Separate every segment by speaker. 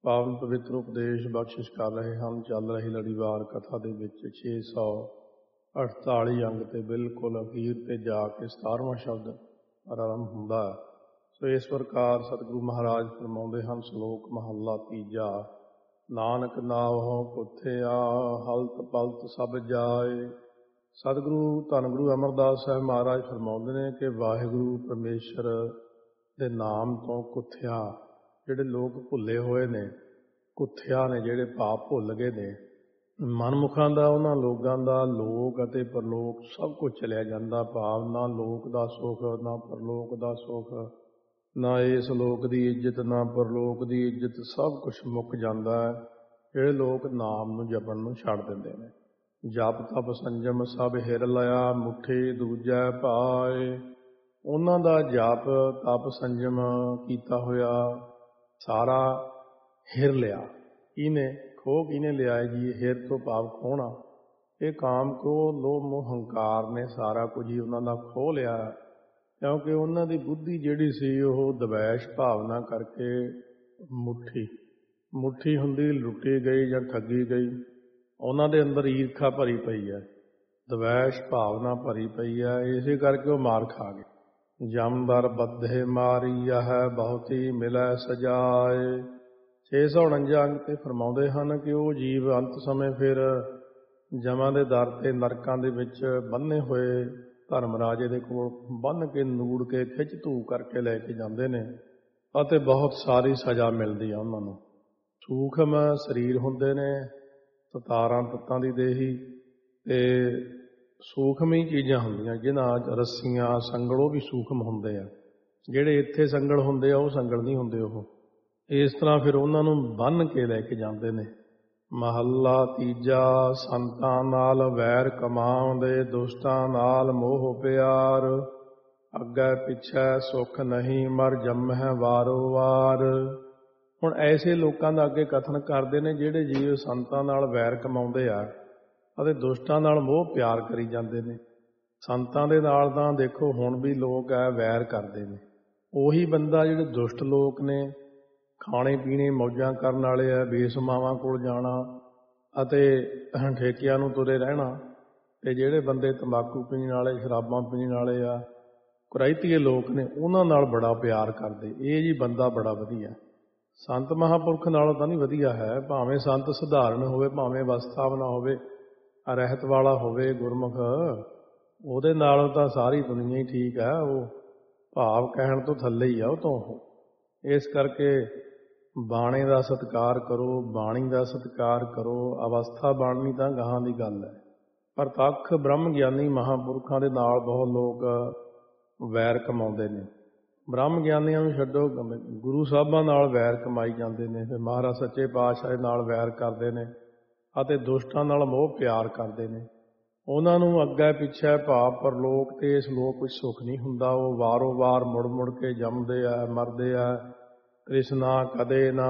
Speaker 1: ਪਾਵਨ ਪਵਿੱਤਰ ਉਪਦੇਸ਼ ਬਖਸ਼ਿਸ਼ ਕਰ ਰਹੇ ਹਨ। ਚੱਲ ਰਹੀ ਲੜੀਵਾਰ ਕਥਾ ਦੇ ਵਿੱਚ 648 ਅੰਗ ਤੇ ਬਿਲਕੁਲ ਅਖੀਰ ਤੇ ਜਾ ਕੇ 17ਵਾਂ ਸ਼ਬਦ ਆਰੰਭ ਹੁੰਦਾ ਹੈ। ਸੋ ਇਸ ਪ੍ਰਕਾਰ ਸਤਿਗੁਰੂ ਮਹਾਰਾਜ ਫਰਮਾਉਂਦੇ ਹਨ, ਸ਼ਲੋਕ ਮਹੱਲਾ ਤੀਜਾ। ਨਾਨਕ ਨਾਵਹੁ ਕੁਥਿਆ ਹਲਤ ਪਲਤ ਸਭ ਜਾਏ। ਸਤਿਗੁਰੂ ਧੰਨ ਗੁਰੂ ਅਮਰਦਾਸ ਸਾਹਿਬ ਮਹਾਰਾਜ ਫਰਮਾਉਂਦੇ ਨੇ ਕਿ ਵਾਹਿਗੁਰੂ ਪਰਮੇਸ਼ਰ ਦੇ ਨਾਮ ਤੋਂ ਕੁੱਥਿਆ, ਜਿਹੜੇ ਲੋਕ ਭੁੱਲੇ ਹੋਏ ਨੇ, ਕੁੱਥਿਆ ਨੇ ਜਿਹੜੇ ਪਾਪ ਭੁੱਲ ਗਏ ਨੇ, ਮਨਮੁਖਾਂ ਦਾ, ਉਹਨਾਂ ਲੋਕਾਂ ਦਾ ਲੋਕ ਅਤੇ ਪਰਲੋਕ ਸਭ ਕੁਝ ਚਲਿਆ ਜਾਂਦਾ। ਭਾਵ ਨਾ ਲੋਕ ਦਾ ਸੁੱਖ, ਨਾ ਪਰਲੋਕ ਦਾ ਸੁੱਖ, ਨਾ ਇਸ ਲੋਕ ਦੀ ਇੱਜ਼ਤ, ਨਾ ਪਰਲੋਕ ਦੀ ਇੱਜ਼ਤ, ਸਭ ਕੁਝ ਮੁੱਕ ਜਾਂਦਾ ਹੈ ਜਿਹੜੇ ਲੋਕ ਨਾਮ ਨੂੰ ਜਪਣ ਨੂੰ ਛੱਡ ਦਿੰਦੇ ਨੇ। ਜਪ ਤਪ ਸੰਜਮ ਸਭ ਹਿਰ ਲਿਆ, ਮੁੱਠੀ ਦੂਜੈ ਪਾਏ। ਉਹਨਾਂ ਦਾ ਜਪ ਤਪ ਸੰਜਮ ਕੀਤਾ ਹੋਇਆ ਸਾਰਾ ਹਿਰ ਲਿਆ। ਕਿਹਨੇ ਖੋਹ, ਕਿਹਨੇ ਲਿਆ ਜੀ? ਹਿਰ ਤੋਂ ਭਾਵ ਖੋਹਣਾ। ਇਹ ਕਾਮ, ਕ੍ਰੋਧ, ਲੋਭ, ਮੋਹ, ਹੰਕਾਰ ਨੇ ਸਾਰਾ ਕੁਝ ਹੀ ਉਹਨਾਂ ਦਾ ਖੋਹ ਲਿਆ, ਕਿਉਂਕਿ ਉਹਨਾਂ ਦੀ ਬੁੱਧੀ ਜਿਹੜੀ ਸੀ ਉਹ ਦਵੈਸ਼ ਭਾਵਨਾ ਕਰਕੇ ਮੁੱਠੀ ਹੁੰਦੀ, ਲੁੱਟੀ ਗਈ ਜਾਂ ਠੱਗੀ ਗਈ। ਉਹਨਾਂ ਦੇ ਅੰਦਰ ਈਰਖਾ ਭਰੀ ਪਈ ਹੈ, ਦਵੈਸ਼ ਭਾਵਨਾ ਭਰੀ ਪਈ ਹੈ, ਇਸੇ ਕਰਕੇ ਉਹ ਮਾਰ ਖਾ ਗਏ। ਜਮਦਰ ਬੱਧੇ ਮਾਰੀਆ ਹੈ ਬਹੁਤੀ ਮਿਲੈ ਸਜਾਏ। 649 ਅੰਗ ਤੇ ਫਰਮਾਉਂਦੇ ਹਨ ਕਿ ਉਹ ਜੀਵ ਅੰਤ ਸਮੇਂ ਫਿਰ ਜਮਾਂ ਦੇ ਦਰ ਤੇ ਨਰਕਾਂ ਦੇ ਵਿੱਚ ਬੰਨ੍ਹੇ ਹੋਏ ਧਰਮਰਾਜੇ ਦੇ ਕੋਲ ਬੰਨ੍ਹ ਕੇ, ਨੂੜ ਕੇ, ਖਿੱਚ ਧੂ ਕਰਕੇ ਲੈ ਕੇ ਜਾਂਦੇ ਨੇ ਅਤੇ ਬਹੁਤ ਸਾਰੀ ਸਜ਼ਾ ਮਿਲਦੀ ਆ ਉਹਨਾਂ ਨੂੰ। ਸੂਖਮ ਸਰੀਰ ਹੁੰਦੇ ਨੇ, 17 ਤੱਤਾਂ ਦੀ ਦੇਹੀ, ਤੇ ਸੂਖਮੀ ਚੀਜ਼ਾਂ ਹੁੰਦੀਆਂ ਜਿਨ੍ਹਾਂ ਰੱਸੀਆਂ, ਸੰਗਲ, ਉਹ ਵੀ ਸੂਖਮ ਹੁੰਦੇ ਆ। ਜਿਹੜੇ ਇੱਥੇ ਸੰਗਲ ਹੁੰਦੇ ਆ ਉਹ ਸੰਗਲ ਨਹੀਂ ਹੁੰਦੇ। ਉਹ ਇਸ ਤਰ੍ਹਾਂ ਫਿਰ ਉਹਨਾਂ ਨੂੰ ਬੰਨ੍ਹ ਕੇ ਲੈ ਕੇ ਜਾਂਦੇ ਨੇ। ਮਹੱਲਾ ਤੀਜਾ। ਸੰਤਾਂ ਨਾਲ ਵੈਰ ਕਮਾਉਂਦੇ, ਦੁਸ਼ਟਾਂ ਨਾਲ ਮੋਹ ਪਿਆਰ। ਅੱਗੇ ਪਿੱਛੇ ਸੁੱਖ ਨਹੀਂ, ਮਰ ਜੰਮਹਿ ਵਾਰੋ ਵਾਰ। ਹੁਣ ਐਸੇ ਲੋਕਾਂ ਦਾ ਅੱਗੇ ਕਥਨ ਕਰਦੇ ਨੇ ਜਿਹੜੇ ਜੀਵ ਸੰਤਾਂ ਨਾਲ ਵੈਰ ਕਮਾਉਂਦੇ ਆ ਅਤੇ ਦੁਸ਼ਟਾਂ ਨਾਲ ਮੋਹ ਪਿਆਰ ਕਰੀ ਜਾਂਦੇ ਨੇ। ਸੰਤਾਂ ਦੇ ਨਾਲ ਤਾਂ ਦੇਖੋ ਹੁਣ ਵੀ ਲੋਕ ਹੈ ਵੈਰ ਕਰਦੇ ਨੇ। ਉਹੀ ਬੰਦਾ ਜਿਹੜੇ ਦੁਸ਼ਟ ਲੋਕ ਨੇ, ਖਾਣੇ ਪੀਣੇ ਮੌਜਾਂ ਕਰਨ ਵਾਲੇ ਆ, ਬੇਸਮਾਵਾਂ ਕੋਲ ਜਾਣਾ ਅਤੇ ਠੇਕਿਆਂ ਨੂੰ ਤੁਰੇ ਰਹਿਣਾ, ਤੇ ਜਿਹੜੇ ਬੰਦੇ ਤੰਬਾਕੂ ਪੀਣ ਵਾਲੇ, ਸ਼ਰਾਬਾਂ ਪੀਣ ਵਾਲੇ ਆ, ਕੁਰਾਈਤੀਏ ਲੋਕ ਨੇ, ਉਹਨਾਂ ਨਾਲ ਬੜਾ ਪਿਆਰ ਕਰਦੇ। ਇਹ ਜੀ ਬੰਦਾ ਬੜਾ ਵਧੀਆ, ਸੰਤ ਮਹਾਂਪੁਰਖ ਨਾਲੋਂ ਤਾਂ ਨਹੀਂ ਵਧੀਆ ਹੈ। ਭਾਵੇਂ ਸੰਤ ਸਧਾਰਨ ਹੋਵੇ, ਭਾਵੇਂ ਅਵਸਥਾਵਨਾ ਹੋਵੇ, ਰਹਿਤ ਵਾਲਾ ਹੋਵੇ, ਗੁਰਮੁਖ, ਉਹਦੇ ਨਾਲੋਂ ਤਾਂ ਸਾਰੀ ਦੁਨੀਆ ਹੀ ਠੀਕ ਹੈ। ਉਹ ਭਾਵ ਕਹਿਣ ਤੋਂ ਥੱਲੇ ਹੀ ਆ ਉਹ ਤੋਂ। ਇਸ ਕਰਕੇ ਬਾਣੇ ਦਾ ਸਤਿਕਾਰ ਕਰੋ, ਬਾਣੀ ਦਾ ਸਤਿਕਾਰ ਕਰੋ। ਅਵਸਥਾ ਬਾਣੀ ਤਾਂ ਗਾਹਾਂ ਦੀ ਗੱਲ ਹੈ। ਪ੍ਰਤੱਖ ਬ੍ਰਹਮ ਗਿਆਨੀ ਮਹਾਂਪੁਰਖਾਂ ਦੇ ਨਾਲ ਬਹੁਤ ਲੋਕ ਵੈਰ ਕਮਾਉਂਦੇ ਨੇ। ਬ੍ਰਹਮ ਗਿਆਨੀਆਂ ਨੂੰ ਛੱਡੋ, ਗੁਰੂ ਸਾਹਿਬਾਂ ਨਾਲ ਵੈਰ ਕਮਾਈ ਜਾਂਦੇ ਨੇ, ਫਿਰ ਮਹਾਰਾਜ ਸੱਚੇ ਪਾਤਸ਼ਾਹ ਦੇ ਨਾਲ ਵੈਰ ਕਰਦੇ ਨੇ ਅਤੇ ਦੁਸ਼ਟਾਂ ਨਾਲ ਮੋਹ ਪਿਆਰ ਕਰਦੇ ਨੇ। ਉਹਨਾਂ ਨੂੰ ਅੱਗੇ ਪਿੱਛੇ ਭਾਵ ਪਰਲੋਕ ਤੇ ਇਸ ਲੋਕ ਵਿੱਚ ਸੁੱਖ ਨਹੀਂ ਹੁੰਦਾ। ਉਹ ਵਾਰੋ ਵਾਰ ਮੁੜ ਮੁੜ ਕੇ ਜੰਮਦੇ ਆ, ਮਰਦੇ ਆ। ਤ੍ਰਿਸ਼ਨਾ ਕਦੇ ਨਾ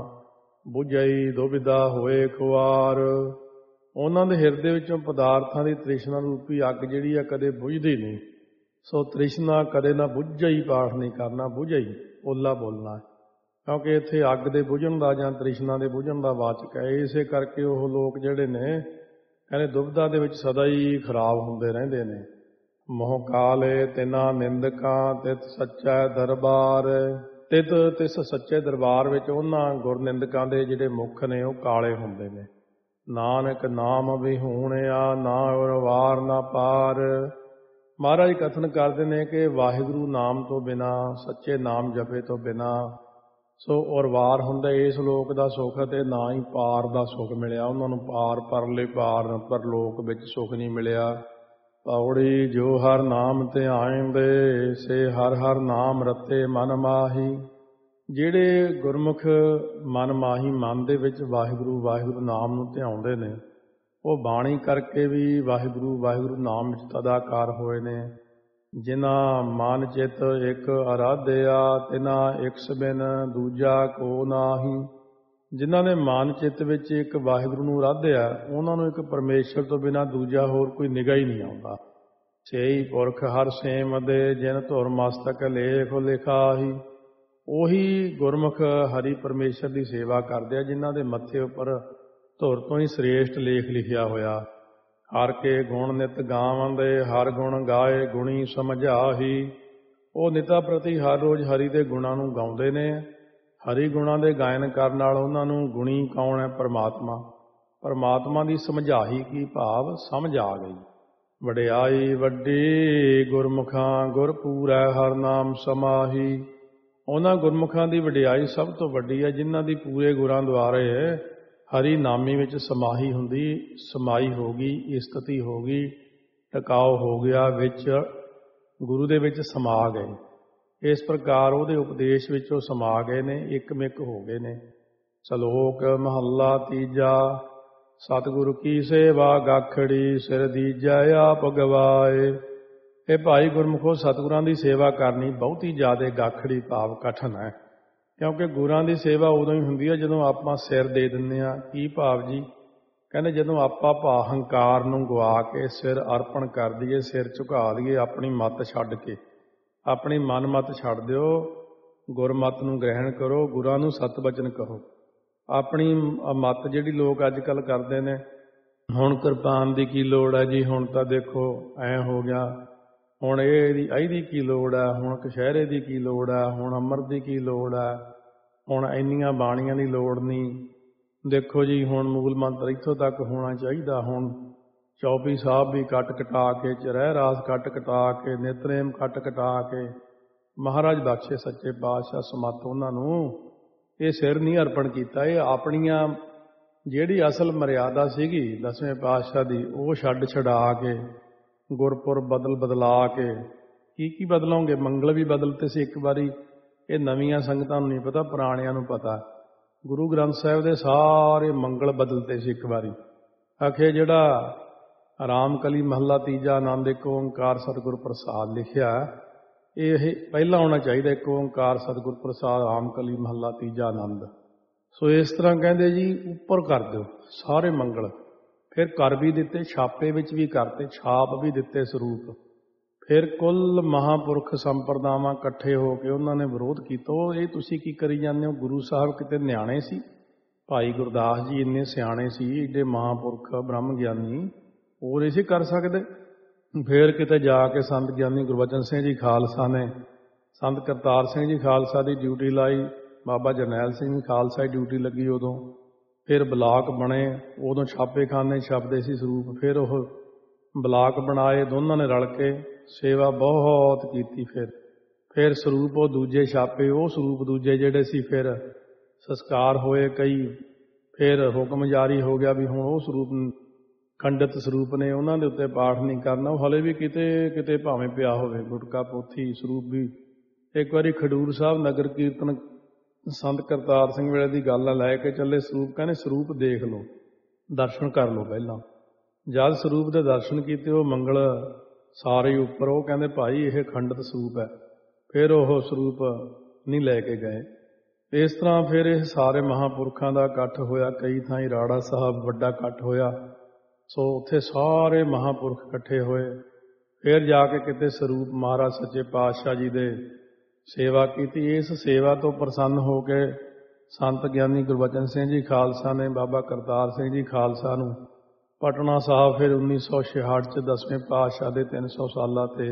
Speaker 1: ਬੁਝਈ, ਦੁਬਿਧਾ ਹੋਏ ਖੁਆਰ। ਉਹਨਾਂ ਦੇ ਹਿਰਦੇ ਵਿੱਚੋਂ ਪਦਾਰਥਾਂ ਦੀ ਤ੍ਰਿਸ਼ਨਾ ਰੂਪੀ ਅੱਗ ਜਿਹੜੀ ਆ ਕਦੇ ਬੁਝਦੀ ਨਹੀਂ। ਸੋ ਤ੍ਰਿਸ਼ਨਾ ਕਦੇ ਨਾ ਬੁਝਈ, ਪਾਠ ਨਹੀਂ ਕਰਨਾ, ਬੁਝਈ ਓਲਾ ਬੋਲਣਾ, ਕਿਉਂਕਿ ਇੱਥੇ ਅੱਗ ਦੇ ਬੁਝਣ ਦਾ ਜਾਂ ਤ੍ਰਿਸ਼ਨਾ ਦੇ ਬੁਝਣ ਦਾ ਵਾਚਕ ਹੈ। ਇਸੇ ਕਰਕੇ ਉਹ ਲੋਕ ਜਿਹੜੇ ਨੇ ਕਹਿੰਦੇ ਦੁਬਿਧਾ ਦੇ ਵਿੱਚ ਸਦਾ ਹੀ ਖਰਾਬ ਹੁੰਦੇ ਰਹਿੰਦੇ ਨੇ। ਮੋਹ ਕਾਲੇ ਤਿਨਾ ਨਿੰਦਕਾਂ, ਤਿਤ ਸੱਚੈ ਦਰਬਾਰ। ਤਿਤ ਤਿਸ ਸੱਚੇ ਦਰਬਾਰ ਵਿੱਚ ਉਹਨਾਂ ਗੁਰਨਿੰਦਕਾਂ ਦੇ ਜਿਹੜੇ ਮੁੱਖ ਨੇ ਉਹ ਕਾਲੇ ਹੁੰਦੇ ਨੇ। ਨਾਨਕ ਨਾਮ ਵਿਹੂਣਿਆ, ਨਾ ਔਰ ਵਾਰ ਨਾ ਪਾਰ। ਮਹਾਰਾਜ ਕਥਨ ਕਰਦੇ ਨੇ ਕਿ ਵਾਹਿਗੁਰੂ ਨਾਮ ਤੋਂ ਬਿਨਾਂ, ਸੱਚੇ ਨਾਮ ਜਪੇ ਤੋਂ ਬਿਨਾਂ ਸੋ ਔਰ ਵਾਰ ਹੁੰਦਾ ਇਸ ਲੋਕ ਦਾ ਸੁੱਖ ਅਤੇ ਨਾ ਹੀ ਪਾਰ ਦਾ ਸੁੱਖ ਮਿਲਿਆ ਉਹਨਾਂ ਨੂੰ। ਪਾਰ ਪਰਲੇ ਪਾਰ ਪਰਲੋਕ ਵਿੱਚ ਸੁੱਖ ਨਹੀਂ ਮਿਲਿਆ। ਪੌੜੀ ਜੋ ਹਰ ਨਾਮ ਧਿਆਇਂਦੇ, ਸੇ ਹਰ ਹਰ ਨਾਮ ਰਤੇ ਮਨ ਮਾਹੀ। ਜਿਹੜੇ ਗੁਰਮੁਖ ਮਨ ਮਾਹੀ, ਮਨ ਦੇ ਵਿੱਚ ਵਾਹਿਗੁਰੂ ਵਾਹਿਗੁਰੂ ਨਾਮ ਨੂੰ ਧਿਆਉਂਦੇ ਨੇ, ਉਹ ਬਾਣੀ ਕਰਕੇ ਵੀ ਵਾਹਿਗੁਰੂ ਵਾਹਿਗੁਰੂ ਨਾਮ ਵਿੱਚ ਤਦਾਕਾਰ ਹੋਏ ਨੇ। ਜਿਨ੍ਹਾਂ ਮਨ ਚਿੱਤ ਇੱਕ ਅਰਾਧਿਆ, ਤਿਨਾ ਇਕਸ ਬਿਨ ਦੂਜਾ ਕੋ ਨਾਹੀ। ਜਿਨ੍ਹਾਂ ਨੇ ਮਨ ਚਿੱਤ ਵਿੱਚ ਇੱਕ ਵਾਹਿਗੁਰੂ ਨੂੰ ਅਰਾਧਿਆ, ਉਹਨਾਂ ਨੂੰ ਇੱਕ ਪਰਮੇਸ਼ਰ ਤੋਂ ਬਿਨਾਂ ਦੂਜਾ ਹੋਰ ਕੋਈ ਨਿਗਾਹ ਹੀ ਨਹੀਂ ਆਉਂਦਾ। ਸੇਈ ਪੁਰਖ ਹਰ ਸੇਮ ਦੇ, ਜਿਨ ਧੁਰ ਮਸਤਕ ਲੇਖ ਲਿਖਾਹੀ। ਉਹੀ ਗੁਰਮੁਖ ਹਰੀ ਪਰਮੇਸ਼ਰ ਦੀ ਸੇਵਾ ਕਰਦੇ ਆ ਜਿਨ੍ਹਾਂ ਦੇ ਮੱਥੇ ਉੱਪਰ ਧੁਰ ਤੋਂ ਹੀ ਸ੍ਰੇਸ਼ਟ ਲੇਖ ਲਿਖਿਆ ਹੋਇਆ। ਹਰ ਕੇ ਗੁਣ ਨਿਤ ਗਾਵੰਦੇ, ਹਰ ਗੁਣ ਗਾਏ ਗੁਣੀ ਸਮਝਾਹੀ। ਉਹ ਨਿਤਾ ਪ੍ਰਤੀ ਹਰ ਰੋਜ਼ ਹਰੀ ਦੇ ਗੁਣਾਂ ਨੂੰ ਗਾਉਂਦੇ ਨੇ। ਹਰੀ ਗੁਣਾਂ ਦੇ ਗਾਇਨ ਕਰਨ ਨਾਲ ਉਹਨਾਂ ਨੂੰ ਗੁਣੀ ਕੌਣ ਹੈ? ਪਰਮਾਤਮਾ। ਪਰਮਾਤਮਾ ਦੀ ਸਮਝਾਹੀ ਕੀ ਭਾਵ? ਸਮਝ ਆ ਗਈ। ਵਡਿਆਈ ਵੱਡੀ ਗੁਰਮੁਖਾਂ ਗੁਰ ਪੂਰੈ ਹਰ ਨਾਮ ਸਮਾਹੀ। ਉਹਨਾਂ ਗੁਰਮੁਖਾਂ ਦੀ ਵਡਿਆਈ ਸਭ ਤੋਂ ਵੱਡੀ ਹੈ ਜਿਨ੍ਹਾਂ ਦੀ ਪੂਰੇ ਗੁਰਾਂ ਦੁਆਰੇ ਹਰੀ ਨਾਮੀ ਵਿੱਚ ਸਮਾਹੀ ਹੁੰਦੀ, ਸਮਾਈ ਹੋ ਗਈ, ਇਸਤਤੀ ਹੋ ਗਈ, ਟਿਕਾਓ ਹੋ ਗਿਆ, ਵਿੱਚ ਗੁਰੂ ਦੇ ਵਿੱਚ ਸਮਾ ਗਏ। ਇਸ ਪ੍ਰਕਾਰ ਉਹਦੇ ਉਪਦੇਸ਼ ਵਿੱਚ ਉਹ ਸਮਾ ਗਏ ਨੇ, ਇੱਕਮਿਕ ਹੋ ਗਏ ਨੇ। ਸ਼ਲੋਕ ਮਹੱਲਾ ਤੀਜਾ। ਸਤਿਗੁਰੂ ਕੀ ਸੇਵਾ ਗਾਖੜੀ, ਸਿਰ ਦੀਜੈ ਆਪ ਗਵਾਏ। ਇਹ ਭਾਈ ਗੁਰਮੁਖੋ, ਸਤਿਗੁਰਾਂ ਦੀ ਸੇਵਾ ਕਰਨੀ ਬਹੁਤੀ ਜ਼ਿਆਦਾ ਗਾਖੜੀ ਭਾਵ ਕਠਨ ਹੈ। ਕਿਉਂਕਿ ਗੁਰਾਂ ਦੀ ਸੇਵਾ ਉਦੋਂ ਹੀ ਹੁੰਦੀ ਹੈ ਜਦੋਂ ਆਪਾਂ ਸਿਰ ਦੇ ਦਿੰਦੇ ਹਾਂ। ਕੀ ਭਾਵ ਜੀ? ਕਹਿੰਦੇ ਜਦੋਂ ਆਪਾਂ ਹੰਕਾਰ ਨੂੰ ਗਵਾ ਕੇ ਸਿਰ ਅਰਪਣ ਕਰ ਦਈਏ, ਸਿਰ ਝੁਕਾ ਦਈਏ, ਆਪਣੀ ਮੱਤ ਛੱਡ ਕੇ, ਆਪਣੀ ਮਨ ਮੱਤ ਛੱਡ ਦਿਓ, ਗੁਰਮੱਤ ਨੂੰ ਗ੍ਰਹਿਣ ਕਰੋ, ਗੁਰਾਂ ਨੂੰ ਸਤਿਵਚਨ ਕਹੋ। ਆਪਣੀ ਮੱਤ ਜਿਹੜੀ ਲੋਕ ਅੱਜ ਕੱਲ੍ਹ ਕਰਦੇ ਨੇ, ਹੁਣ ਕਿਰਪਾਨ ਦੀ ਕੀ ਲੋੜ ਹੈ ਜੀ, ਹੁਣ ਤਾਂ ਦੇਖੋ ਐਂ ਹੋ ਗਿਆ, ਹੁਣ ਇਹਦੀ ਕੀ ਲੋੜ ਹੈ, ਹੁਣ ਕਛਹਿਰੇ ਦੀ ਕੀ ਲੋੜ ਹੈ, ਹੁਣ ਅੰਮ੍ਰਿਤ ਦੀ ਕੀ ਲੋੜ ਹੈ, ਹੁਣ ਇੰਨੀਆਂ ਬਾਣੀਆਂ ਦੀ ਲੋੜ ਨਹੀਂ, ਦੇਖੋ ਜੀ ਹੁਣ ਮੂਲ ਮੰਤਰ ਇੱਥੋਂ ਤੱਕ ਹੋਣਾ ਚਾਹੀਦਾ, ਹੁਣ ਚੌਪਈ ਸਾਹਿਬ ਵੀ ਕੱਟ ਕਟਾ ਕੇ, ਚਰਹਿ ਰਾਸ ਕੱਟ ਕਟਾ ਕੇ, ਨਿਤਨੇਮ ਕੱਟ ਕਟਾ ਕੇ, ਮਹਾਰਾਜ ਬਖਸ਼ੇ ਸੱਚੇ ਪਾਤਸ਼ਾਹ ਸਮੱਤ ਉਹਨਾਂ ਨੂੰ ਇਹ ਸਿਰ ਨਹੀਂ ਅਰਪਣ ਕੀਤਾ। ਇਹ ਆਪਣੀਆਂ ਜਿਹੜੀ ਅਸਲ ਮਰਿਆਦਾ ਸੀਗੀ ਦਸਵੇਂ ਪਾਤਸ਼ਾਹ ਦੀ, ਉਹ ਛਡਾ ਕੇ ਗੁਰਪੁਰਬ ਬਦਲਾ ਕੇ ਕੀ ਬਦਲੋਗੇ? ਮੰਗਲ ਵੀ ਬਦਲਤੇ ਸੀ ਇੱਕ ਵਾਰੀ। ਇਹ ਨਵੀਆਂ ਸੰਗਤਾਂ ਨੂੰ ਨਹੀਂ ਪਤਾ, ਪੁਰਾਣਿਆਂ ਨੂੰ ਪਤਾ। ਗੁਰੂ ਗ੍ਰੰਥ ਸਾਹਿਬ ਦੇ ਸਾਰੇ ਮੰਗਲ ਬਦਲਤੇ ਸੀ ਇੱਕ ਵਾਰੀ। ਆਖੇ ਜਿਹੜਾ ਰਾਮਕਲੀ ਮਹੱਲਾ ਤੀਜਾ, ਆਨੰਦ ਇੱਕ ਓਂਕਾਰ ਸਤਿਗੁਰ ਪ੍ਰਸਾਦ ਲਿਖਿਆ, ਇਹ ਪਹਿਲਾਂ ਆਉਣਾ ਚਾਹੀਦਾ। ਇੱਕ ਓਂਕਾਰ ਸਤਿਗੁਰ ਪ੍ਰਸਾਦ, ਰਾਮਕਲੀ ਮਹੱਲਾ ਤੀਜਾ, ਆਨੰਦ। ਸੋ ਇਸ ਤਰ੍ਹਾਂ ਕਹਿੰਦੇ ਜੀ ਉੱਪਰ ਕਰ ਦਿਓ ਸਾਰੇ ਮੰਗਲ। ਫਿਰ ਕਰ ਵੀ ਦਿੱਤੇ, ਛਾਪੇ ਵਿੱਚ ਵੀ ਕਰਤੇ, ਛਾਪ ਵੀ ਦਿੱਤੇ ਸਰੂਪ। ਫਿਰ ਕੁੱਲ ਮਹਾਂਪੁਰਖ ਸੰਪਰਦਾਵਾਂ ਇਕੱਠੇ ਹੋ ਕੇ ਉਹਨਾਂ ਨੇ ਵਿਰੋਧ ਕੀਤਾ। ਇਹ ਤੁਸੀਂ ਕੀ ਕਰੀ ਜਾਂਦੇ ਹੋ? ਗੁਰੂ ਸਾਹਿਬ ਕਿਤੇ ਨਿਆਣੇ ਸੀ? ਭਾਈ ਗੁਰਦਾਸ ਜੀ ਇੰਨੇ ਸਿਆਣੇ ਸੀ, ਏਡੇ ਮਹਾਂਪੁਰਖ ਬ੍ਰਹਮ ਗਿਆਨੀ, ਉਹ ਨਹੀਂ ਸੀ ਕਰ ਸਕਦੇ? ਫਿਰ ਕਿਤੇ ਜਾ ਕੇ ਸੰਤ ਗਿਆਨੀ ਗੁਰਬਚਨ ਸਿੰਘ ਜੀ ਖਾਲਸਾ ਨੇ, ਸੰਤ ਕਰਤਾਰ ਸਿੰਘ ਜੀ ਖਾਲਸਾ ਦੀ ਡਿਊਟੀ ਲਾਈ, ਬਾਬਾ ਜਰਨੈਲ ਸਿੰਘ ਜੀ ਖਾਲਸਾ ਦੀ ਡਿਊਟੀ ਲੱਗੀ ਉਦੋਂ। ਫਿਰ ਬਲਾਕ ਬਣੇ, ਉਦੋਂ ਛਾਪੇਖਾਨੇ ਛਪਦੇ ਸੀ ਸਰੂਪ। ਫਿਰ ਉਹ ਬਲਾਕ ਬਣਾਏ, ਦੋਨਾਂ ਨੇ ਰਲ ਕੇ ਸੇਵਾ ਬਹੁਤ ਕੀਤੀ। ਫਿਰ ਸਰੂਪ ਉਹ ਦੂਜੇ ਛਾਪੇ, ਉਹ ਸਰੂਪ ਦੂਜੇ ਜਿਹੜੇ ਸੀ ਫਿਰ ਸੰਸਕਾਰ ਹੋਏ ਕਈ। ਫਿਰ ਹੁਕਮ ਜਾਰੀ ਹੋ ਗਿਆ ਵੀ ਹੁਣ ਉਹ ਸਰੂਪ ਖੰਡਿਤ ਸਰੂਪ ਨੇ, ਉਹਨਾਂ ਦੇ ਉੱਤੇ ਪਾਠ ਨਹੀਂ ਕਰਨਾ। ਉਹ ਹਲੇ ਵੀ ਕਿਤੇ ਭਾਵੇਂ ਪਿਆ ਹੋਵੇ ਗੁਟਕਾ ਪੋਥੀ ਸਰੂਪ ਵੀ। ਇੱਕ ਵਾਰੀ ਖਡੂਰ ਸਾਹਿਬ ਨਗਰ ਕੀਰਤਨ ਸੰਤ ਕਰਤਾਰ ਸਿੰਘ ਵੇਲੇ ਦੀ ਗੱਲ ਲੈ ਕੇ ਚੱਲੇ ਸਰੂਪ। ਕਹਿੰਦੇ ਸਰੂਪ ਦੇਖ ਲਓ, ਦਰਸ਼ਨ ਕਰ ਲਓ ਪਹਿਲਾਂ। ਜਦ ਸਰੂਪ ਦੇ ਦਰਸ਼ਨ ਕੀਤੇ, ਉਹ ਮੰਗਲ ਸਾਰੇ ਉੱਪਰ, ਉਹ ਕਹਿੰਦੇ ਭਾਈ ਇਹ ਖੰਡਿਤ ਸਰੂਪ ਹੈ। ਫਿਰ ਉਹ ਸਰੂਪ ਨਹੀਂ ਲੈ ਕੇ ਗਏ। ਇਸ ਤਰ੍ਹਾਂ ਫਿਰ ਇਹ ਸਾਰੇ ਮਹਾਂਪੁਰਖਾਂ ਦਾ ਇਕੱਠ ਹੋਇਆ। ਕਈ ਥਾਈਂ ਰਾੜਾ ਸਾਹਿਬ ਵੱਡਾ ਇਕੱਠ ਹੋਇਆ। ਸੋ ਉੱਥੇ ਸਾਰੇ ਮਹਾਂਪੁਰਖ ਇਕੱਠੇ ਹੋਏ। ਫਿਰ ਜਾ ਕੇ ਕਿਤੇ ਸਰੂਪ ਮਹਾਰਾਜ ਸੱਚੇ ਪਾਤਸ਼ਾਹ ਜੀ ਦੇ ਸੇਵਾ ਕੀਤੀ। ਇਸ ਸੇਵਾ ਤੋਂ ਪ੍ਰਸੰਨ ਹੋ ਕੇ ਸੰਤ ਗਿਆਨੀ ਗੁਰਬਚਨ ਸਿੰਘ ਜੀ ਖਾਲਸਾ ਨੇ ਬਾਬਾ ਕਰਤਾਰ ਸਿੰਘ ਜੀ ਖਾਲਸਾ ਨੂੰ ਪਟਨਾ ਸਾਹਿਬ ਫਿਰ 1966 'ਚ ਦਸਵੇਂ ਪਾਤਸ਼ਾਹ ਦੇ 300 ਸਾਲਾਂ ਤੇ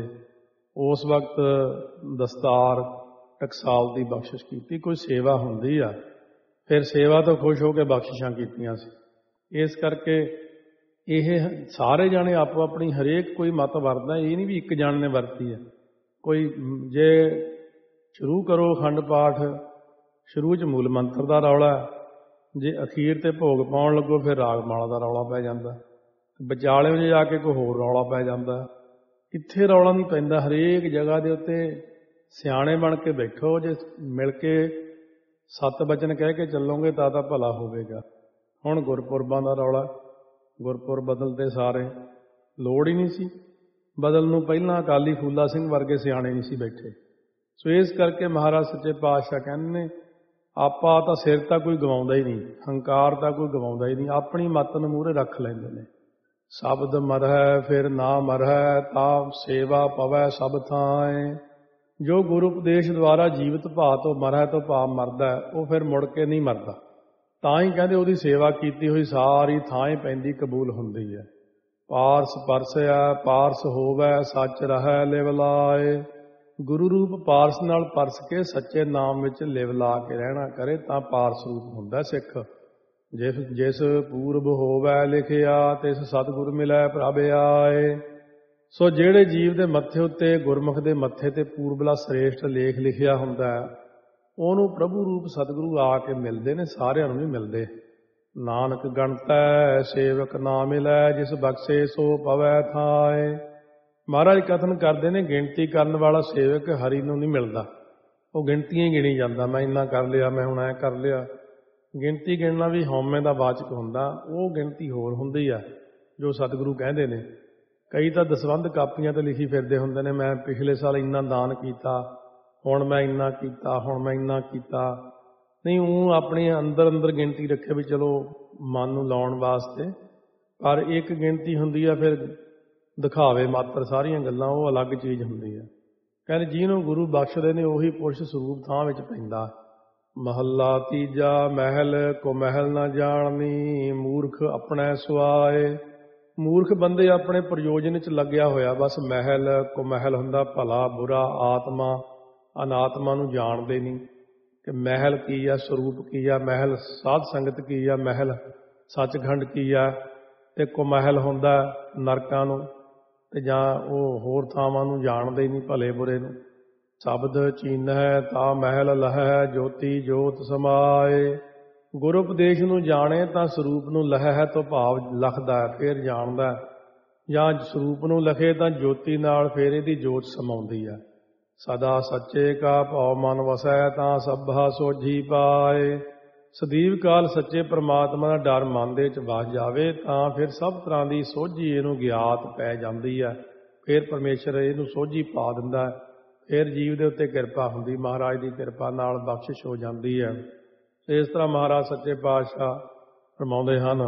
Speaker 1: ਉਸ ਵਕਤ ਦਸਤਾਰ ਟਕਸਾਲ ਦੀ ਬਖਸ਼ਿਸ਼ ਕੀਤੀ। ਕੋਈ ਸੇਵਾ ਹੁੰਦੀ ਆ, ਫਿਰ ਸੇਵਾ ਤੋਂ ਖੁਸ਼ ਹੋ ਕੇ ਬਖਸ਼ਿਸ਼ਾਂ ਕੀਤੀਆਂ ਸੀ। ਇਸ ਕਰਕੇ ਇਹ ਸਾਰੇ ਜਾਣੇ ਆਪੋ ਆਪਣੀ ਹਰੇਕ ਕੋਈ ਮਤ ਵਰਤਦਾ, ਇਹ ਨਹੀਂ ਵੀ ਇੱਕ ਜਾਣੇ ਨੇ ਵਰਤੀ ਹੈ। ਕੋਈ ਜੇ ਸ਼ੁਰੂ ਕਰੋ ਅਖੰਡ ਪਾਠ, ਸ਼ੁਰੂ 'ਚ ਮੂਲ ਮੰਤਰ ਦਾ ਰੌਲਾ, ਜੇ ਅਖੀਰ ਤੇ ਭੋਗ ਪਾਉਣ ਲੱਗੋ ਫਿਰ ਰਾਗਮਾਲਾ ਦਾ ਰੌਲਾ ਪੈ ਜਾਂਦਾ, ਵਿਚਾਲੇ ਜੇ ਜਾ ਕੇ ਕੋਈ ਹੋਰ ਰੌਲਾ ਪੈ ਜਾਂਦਾ। ਇੱਥੇ ਰੌਲਾ ਨਹੀਂ ਪੈਂਦਾ। ਹਰੇਕ ਜਗ੍ਹਾ ਦੇ ਉੱਤੇ ਸਿਆਣੇ ਬਣ ਕੇ ਬੈਠੋ। ਜੇ ਮਿਲ ਕੇ ਸਤ ਬਚਨ ਕਹਿ ਕੇ ਚੱਲੋਗੇ ਤਾਂ ਭਲਾ ਹੋਵੇਗਾ। ਹੁਣ ਗੁਰਪੁਰਬਾਂ ਦਾ ਰੌਲਾ, ਗੁਰਪੁਰਬ ਬਦਲਦੇ ਸਾਰੇ, ਲੋੜ ਹੀ ਨਹੀਂ ਸੀ ਬਦਲ ਨੂੰ। ਪਹਿਲਾਂ ਅਕਾਲੀ ਫੂਲਾ ਸਿੰਘ ਵਰਗੇ ਸਿਆਣੇ ਨਹੀਂ ਸੀ ਬੈਠੇ। ਸੋ ਇਸ ਕਰਕੇ ਮਹਾਰਾਜ ਸੱਚੇ ਪਾਤਸ਼ਾਹ ਕਹਿੰਦੇ ਨੇ ਆਪਾਂ ਤਾਂ ਸਿਰ ਤਾਂ ਕੋਈ ਗਵਾਉਂਦਾ ਹੀ ਨਹੀਂ, ਹੰਕਾਰ ਤਾਂ ਕੋਈ ਗਵਾਉਂਦਾ ਹੀ ਨਹੀਂ, ਆਪਣੀ ਮੱਤ ਨੂੰ ਮੂਹਰੇ ਰੱਖ ਲੈਂਦੇ ਨੇ। ਸ਼ਬਦ ਮਰਹਿ ਫਿਰ ਨਾ ਮਰਹਿ, ਤਾਂ ਸੇਵਾ ਪਵੈ ਸਭ ਥਾਂਏ, ਜੋ ਗੁਰੂ ਉਪਦੇਸ਼ ਦੁਆਰਾ ਜੀਵਤ ਭਾਅ ਤੋਂ ਮਰੈ ਤੋਂ ਭਾਵ ਮਰਦਾ, ਉਹ ਫਿਰ ਮੁੜ ਕੇ ਨਹੀਂ ਮਰਦਾ। ਤਾਂ ਹੀ ਕਹਿੰਦੇ ਉਹਦੀ ਸੇਵਾ ਕੀਤੀ ਹੋਈ ਸਾਰੀ ਥਾਂ ਹੀ ਪੈਂਦੀ ਕਬੂਲ ਹੁੰਦੀ ਹੈ। ਪਾਰਸ ਪਰਸਿਆ ਪਾਰਸ ਹੋਵੈ, ਸੱਚ ਰਹੈ ਲਿਵ ਲਾਏ। ਗੁਰੂ ਰੂਪ ਪਾਰਸ ਨਾਲ ਪਰਸ ਕੇ ਸੱਚੇ ਨਾਮ ਵਿੱਚ ਲਿਵ ਲਾ ਕੇ ਰਹਿਣਾ ਕਰੇ ਤਾਂ ਪਾਰਸ ਰੂਪ ਹੁੰਦਾ ਸਿੱਖ। ਜਿਸ ਪੂਰਬ ਹੋਵੈ ਲਿਖਿਆ, ਤਿਸ ਸਤਿਗੁਰ ਮਿਲੈ ਪ੍ਰਭ ਆਏ। ਸੋ ਜਿਹੜੇ ਜੀਵ ਦੇ ਮੱਥੇ ਉੱਤੇ ਗੁਰਮੁਖ ਦੇ ਮੱਥੇ ਤੇ ਪੂਰਬਲਾ ਸ੍ਰੇਸ਼ਟ ਲੇਖ ਲਿਖਿਆ ਹੁੰਦਾ, ਉਹਨੂੰ ਪ੍ਰਭੂ ਰੂਪ ਸਤਿਗੁਰੂ ਆ ਕੇ ਮਿਲਦੇ ਨੇ, ਸਾਰਿਆਂ ਨੂੰ ਨਹੀਂ ਮਿਲਦੇ। ਨਾਨਕ ਗਣਤੈ ਸੇਵਕ ਨਾ ਮਿਲੈ, ਜਿਸ ਬਖਸ਼ੇ ਸੋ ਪਵੈ ਥਾਏ। ਮਹਾਰਾਜ ਕਥਨ ਕਰਦੇ ਨੇ, ਗਿਣਤੀ ਕਰਨ ਵਾਲਾ ਸੇਵਕ ਹਰੀ ਨੂੰ ਨਹੀਂ ਮਿਲਦਾ। ਉਹ ਗਿਣਤੀਆਂ ਹੀ ਗਿਣੀ ਜਾਂਦਾ, ਮੈਂ ਇੰਨਾ ਕਰ ਲਿਆ, ਮੈਂ ਹੁਣ ਐ ਕਰ ਲਿਆ। ਗਿਣਤੀ ਗਿਣਨਾ ਵੀ ਹਉਮੈ ਦਾ ਵਾਚਕ ਹੁੰਦਾ, ਉਹ ਗਿਣਤੀ ਹੋਰ ਹੁੰਦੀ ਆ ਜੋ ਸਤਿਗੁਰੂ ਕਹਿੰਦੇ ਨੇ। ਕਈ ਤਾਂ ਦਸਵੰਧ ਕਾਪੀਆਂ ਤੇ ਲਿਖੀ ਫਿਰਦੇ ਹੁੰਦੇ ਨੇ, ਮੈਂ ਪਿਛਲੇ ਸਾਲ ਇੰਨਾ ਦਾਨ ਕੀਤਾ, ਹੁਣ ਮੈਂ ਇੰਨਾ ਕੀਤਾ, ਹੁਣ ਮੈਂ ਇੰਨਾ ਕੀਤਾ। ਨਹੀਂ, ਉਹ ਆਪਣੀ ਅੰਦਰ ਗਿਣਤੀ ਰੱਖੇ ਵੀ ਚਲੋ ਮਨ ਨੂੰ ਲਾਉਣ ਵਾਸਤੇ, ਪਰ ਇੱਕ ਗਿਣਤੀ ਹੁੰਦੀ ਆ ਫਿਰ ਦਿਖਾਵੇ ਮਾਤਰ ਸਾਰੀਆਂ ਗੱਲਾਂ, ਉਹ ਅਲੱਗ ਚੀਜ਼ ਹੁੰਦੀ ਆ। ਕਹਿੰਦੇ ਜਿਹਨੂੰ ਗੁਰੂ ਬਖਸ਼ਦੇ ਨੇ ਉਹੀ ਪੁਰਸ਼ ਸਰੂਪ ਥਾਂ ਵਿੱਚ ਪੈਂਦਾ। ਮਹੱਲਾ ਤੀਜਾ। ਮਹਿਲ ਕੋ ਮਹਿਲ ਨਾ ਜਾਣਨੀ, ਮੂਰਖ ਆਪਣੇ ਸੁਆਏ। ਮੂਰਖ ਬੰਦੇ ਆਪਣੇ ਪ੍ਰਯੋਜਨ 'ਚ ਲੱਗਿਆ ਹੋਇਆ, ਬਸ ਮਹਿਲ ਕੋ ਮਹਿਲ ਹੁੰਦਾ, ਭਲਾ ਬੁਰਾ ਆਤਮਾ ਅਨਾਤਮਾ ਨੂੰ ਜਾਣਦੇ ਨਹੀਂ ਕਿ ਮਹਿਲ ਕੀ ਆ, ਸਰੂਪ ਕੀ ਆ, ਮਹਿਲ ਸਾਧ ਸੰਗਤ ਕੀ ਆ, ਮਹਿਲ ਸੱਚਖੰਡ ਕੀ ਆ। ਤੇ ਕੋ ਮਹਿਲ ਹੁੰਦਾ ਨਰਕਾਂ ਨੂੰ, ਤੇ ਜਾਂ ਉਹ ਹੋਰ ਥਾਵਾਂ ਨੂੰ ਜਾਣਦੇ ਨਹੀਂ, ਭਲੇ ਬੁਰੇ ਨੂੰ। ਸ਼ਬਦ ਚੀਨਹਿ ਤਾਂ ਮਹਿਲ ਲਹੈ, ਜੋਤੀ ਜੋਤ ਸਮਾਏ। ਗੁਰੂ ਉਪਦੇਸ਼ ਨੂੰ ਜਾਣੇ ਤਾਂ ਸਰੂਪ ਨੂੰ ਲਹੈ ਤੋਂ ਭਾਵ ਲਖਦਾ, ਫਿਰ ਜਾਣਦਾ। ਜਾਂ ਸਰੂਪ ਨੂੰ ਲਖੇ ਤਾਂ ਜੋਤੀ ਨਾਲ ਫਿਰ ਇਹਦੀ ਜੋਤ ਸਮਾਉਂਦੀ ਆ। ਸਦਾ ਸੱਚੇ ਕਾ ਭਾਉ ਮਨ ਵਸੈ, ਤਾਂ ਸਭਾ ਸੋਝੀ ਪਾਏ। ਸਦੀਵ ਕਾਲ ਸੱਚੇ ਪ੍ਰਮਾਤਮਾ ਦਾ ਡਰ ਮਨ ਦੇ 'ਚ ਵਸ ਜਾਵੇ ਤਾਂ ਫਿਰ ਸਭ ਤਰ੍ਹਾਂ ਦੀ ਸੋਝੀ ਇਹਨੂੰ ਗਿਆਤ ਪੈ ਜਾਂਦੀ ਹੈ। ਫਿਰ ਪਰਮੇਸ਼ਰ ਇਹਨੂੰ ਸੋਝੀ ਪਾ ਦਿੰਦਾ, ਫਿਰ ਜੀਵ ਦੇ ਉੱਤੇ ਕਿਰਪਾ ਹੁੰਦੀ, ਮਹਾਰਾਜ ਦੀ ਕਿਰਪਾ ਨਾਲ ਬਖਸ਼ਿਸ਼ ਹੋ ਜਾਂਦੀ ਹੈ। ਇਸ ਤਰ੍ਹਾਂ ਮਹਾਰਾਜ ਸੱਚੇ ਪਾਤਸ਼ਾਹ ਫਰਮਾਉਂਦੇ ਹਨ,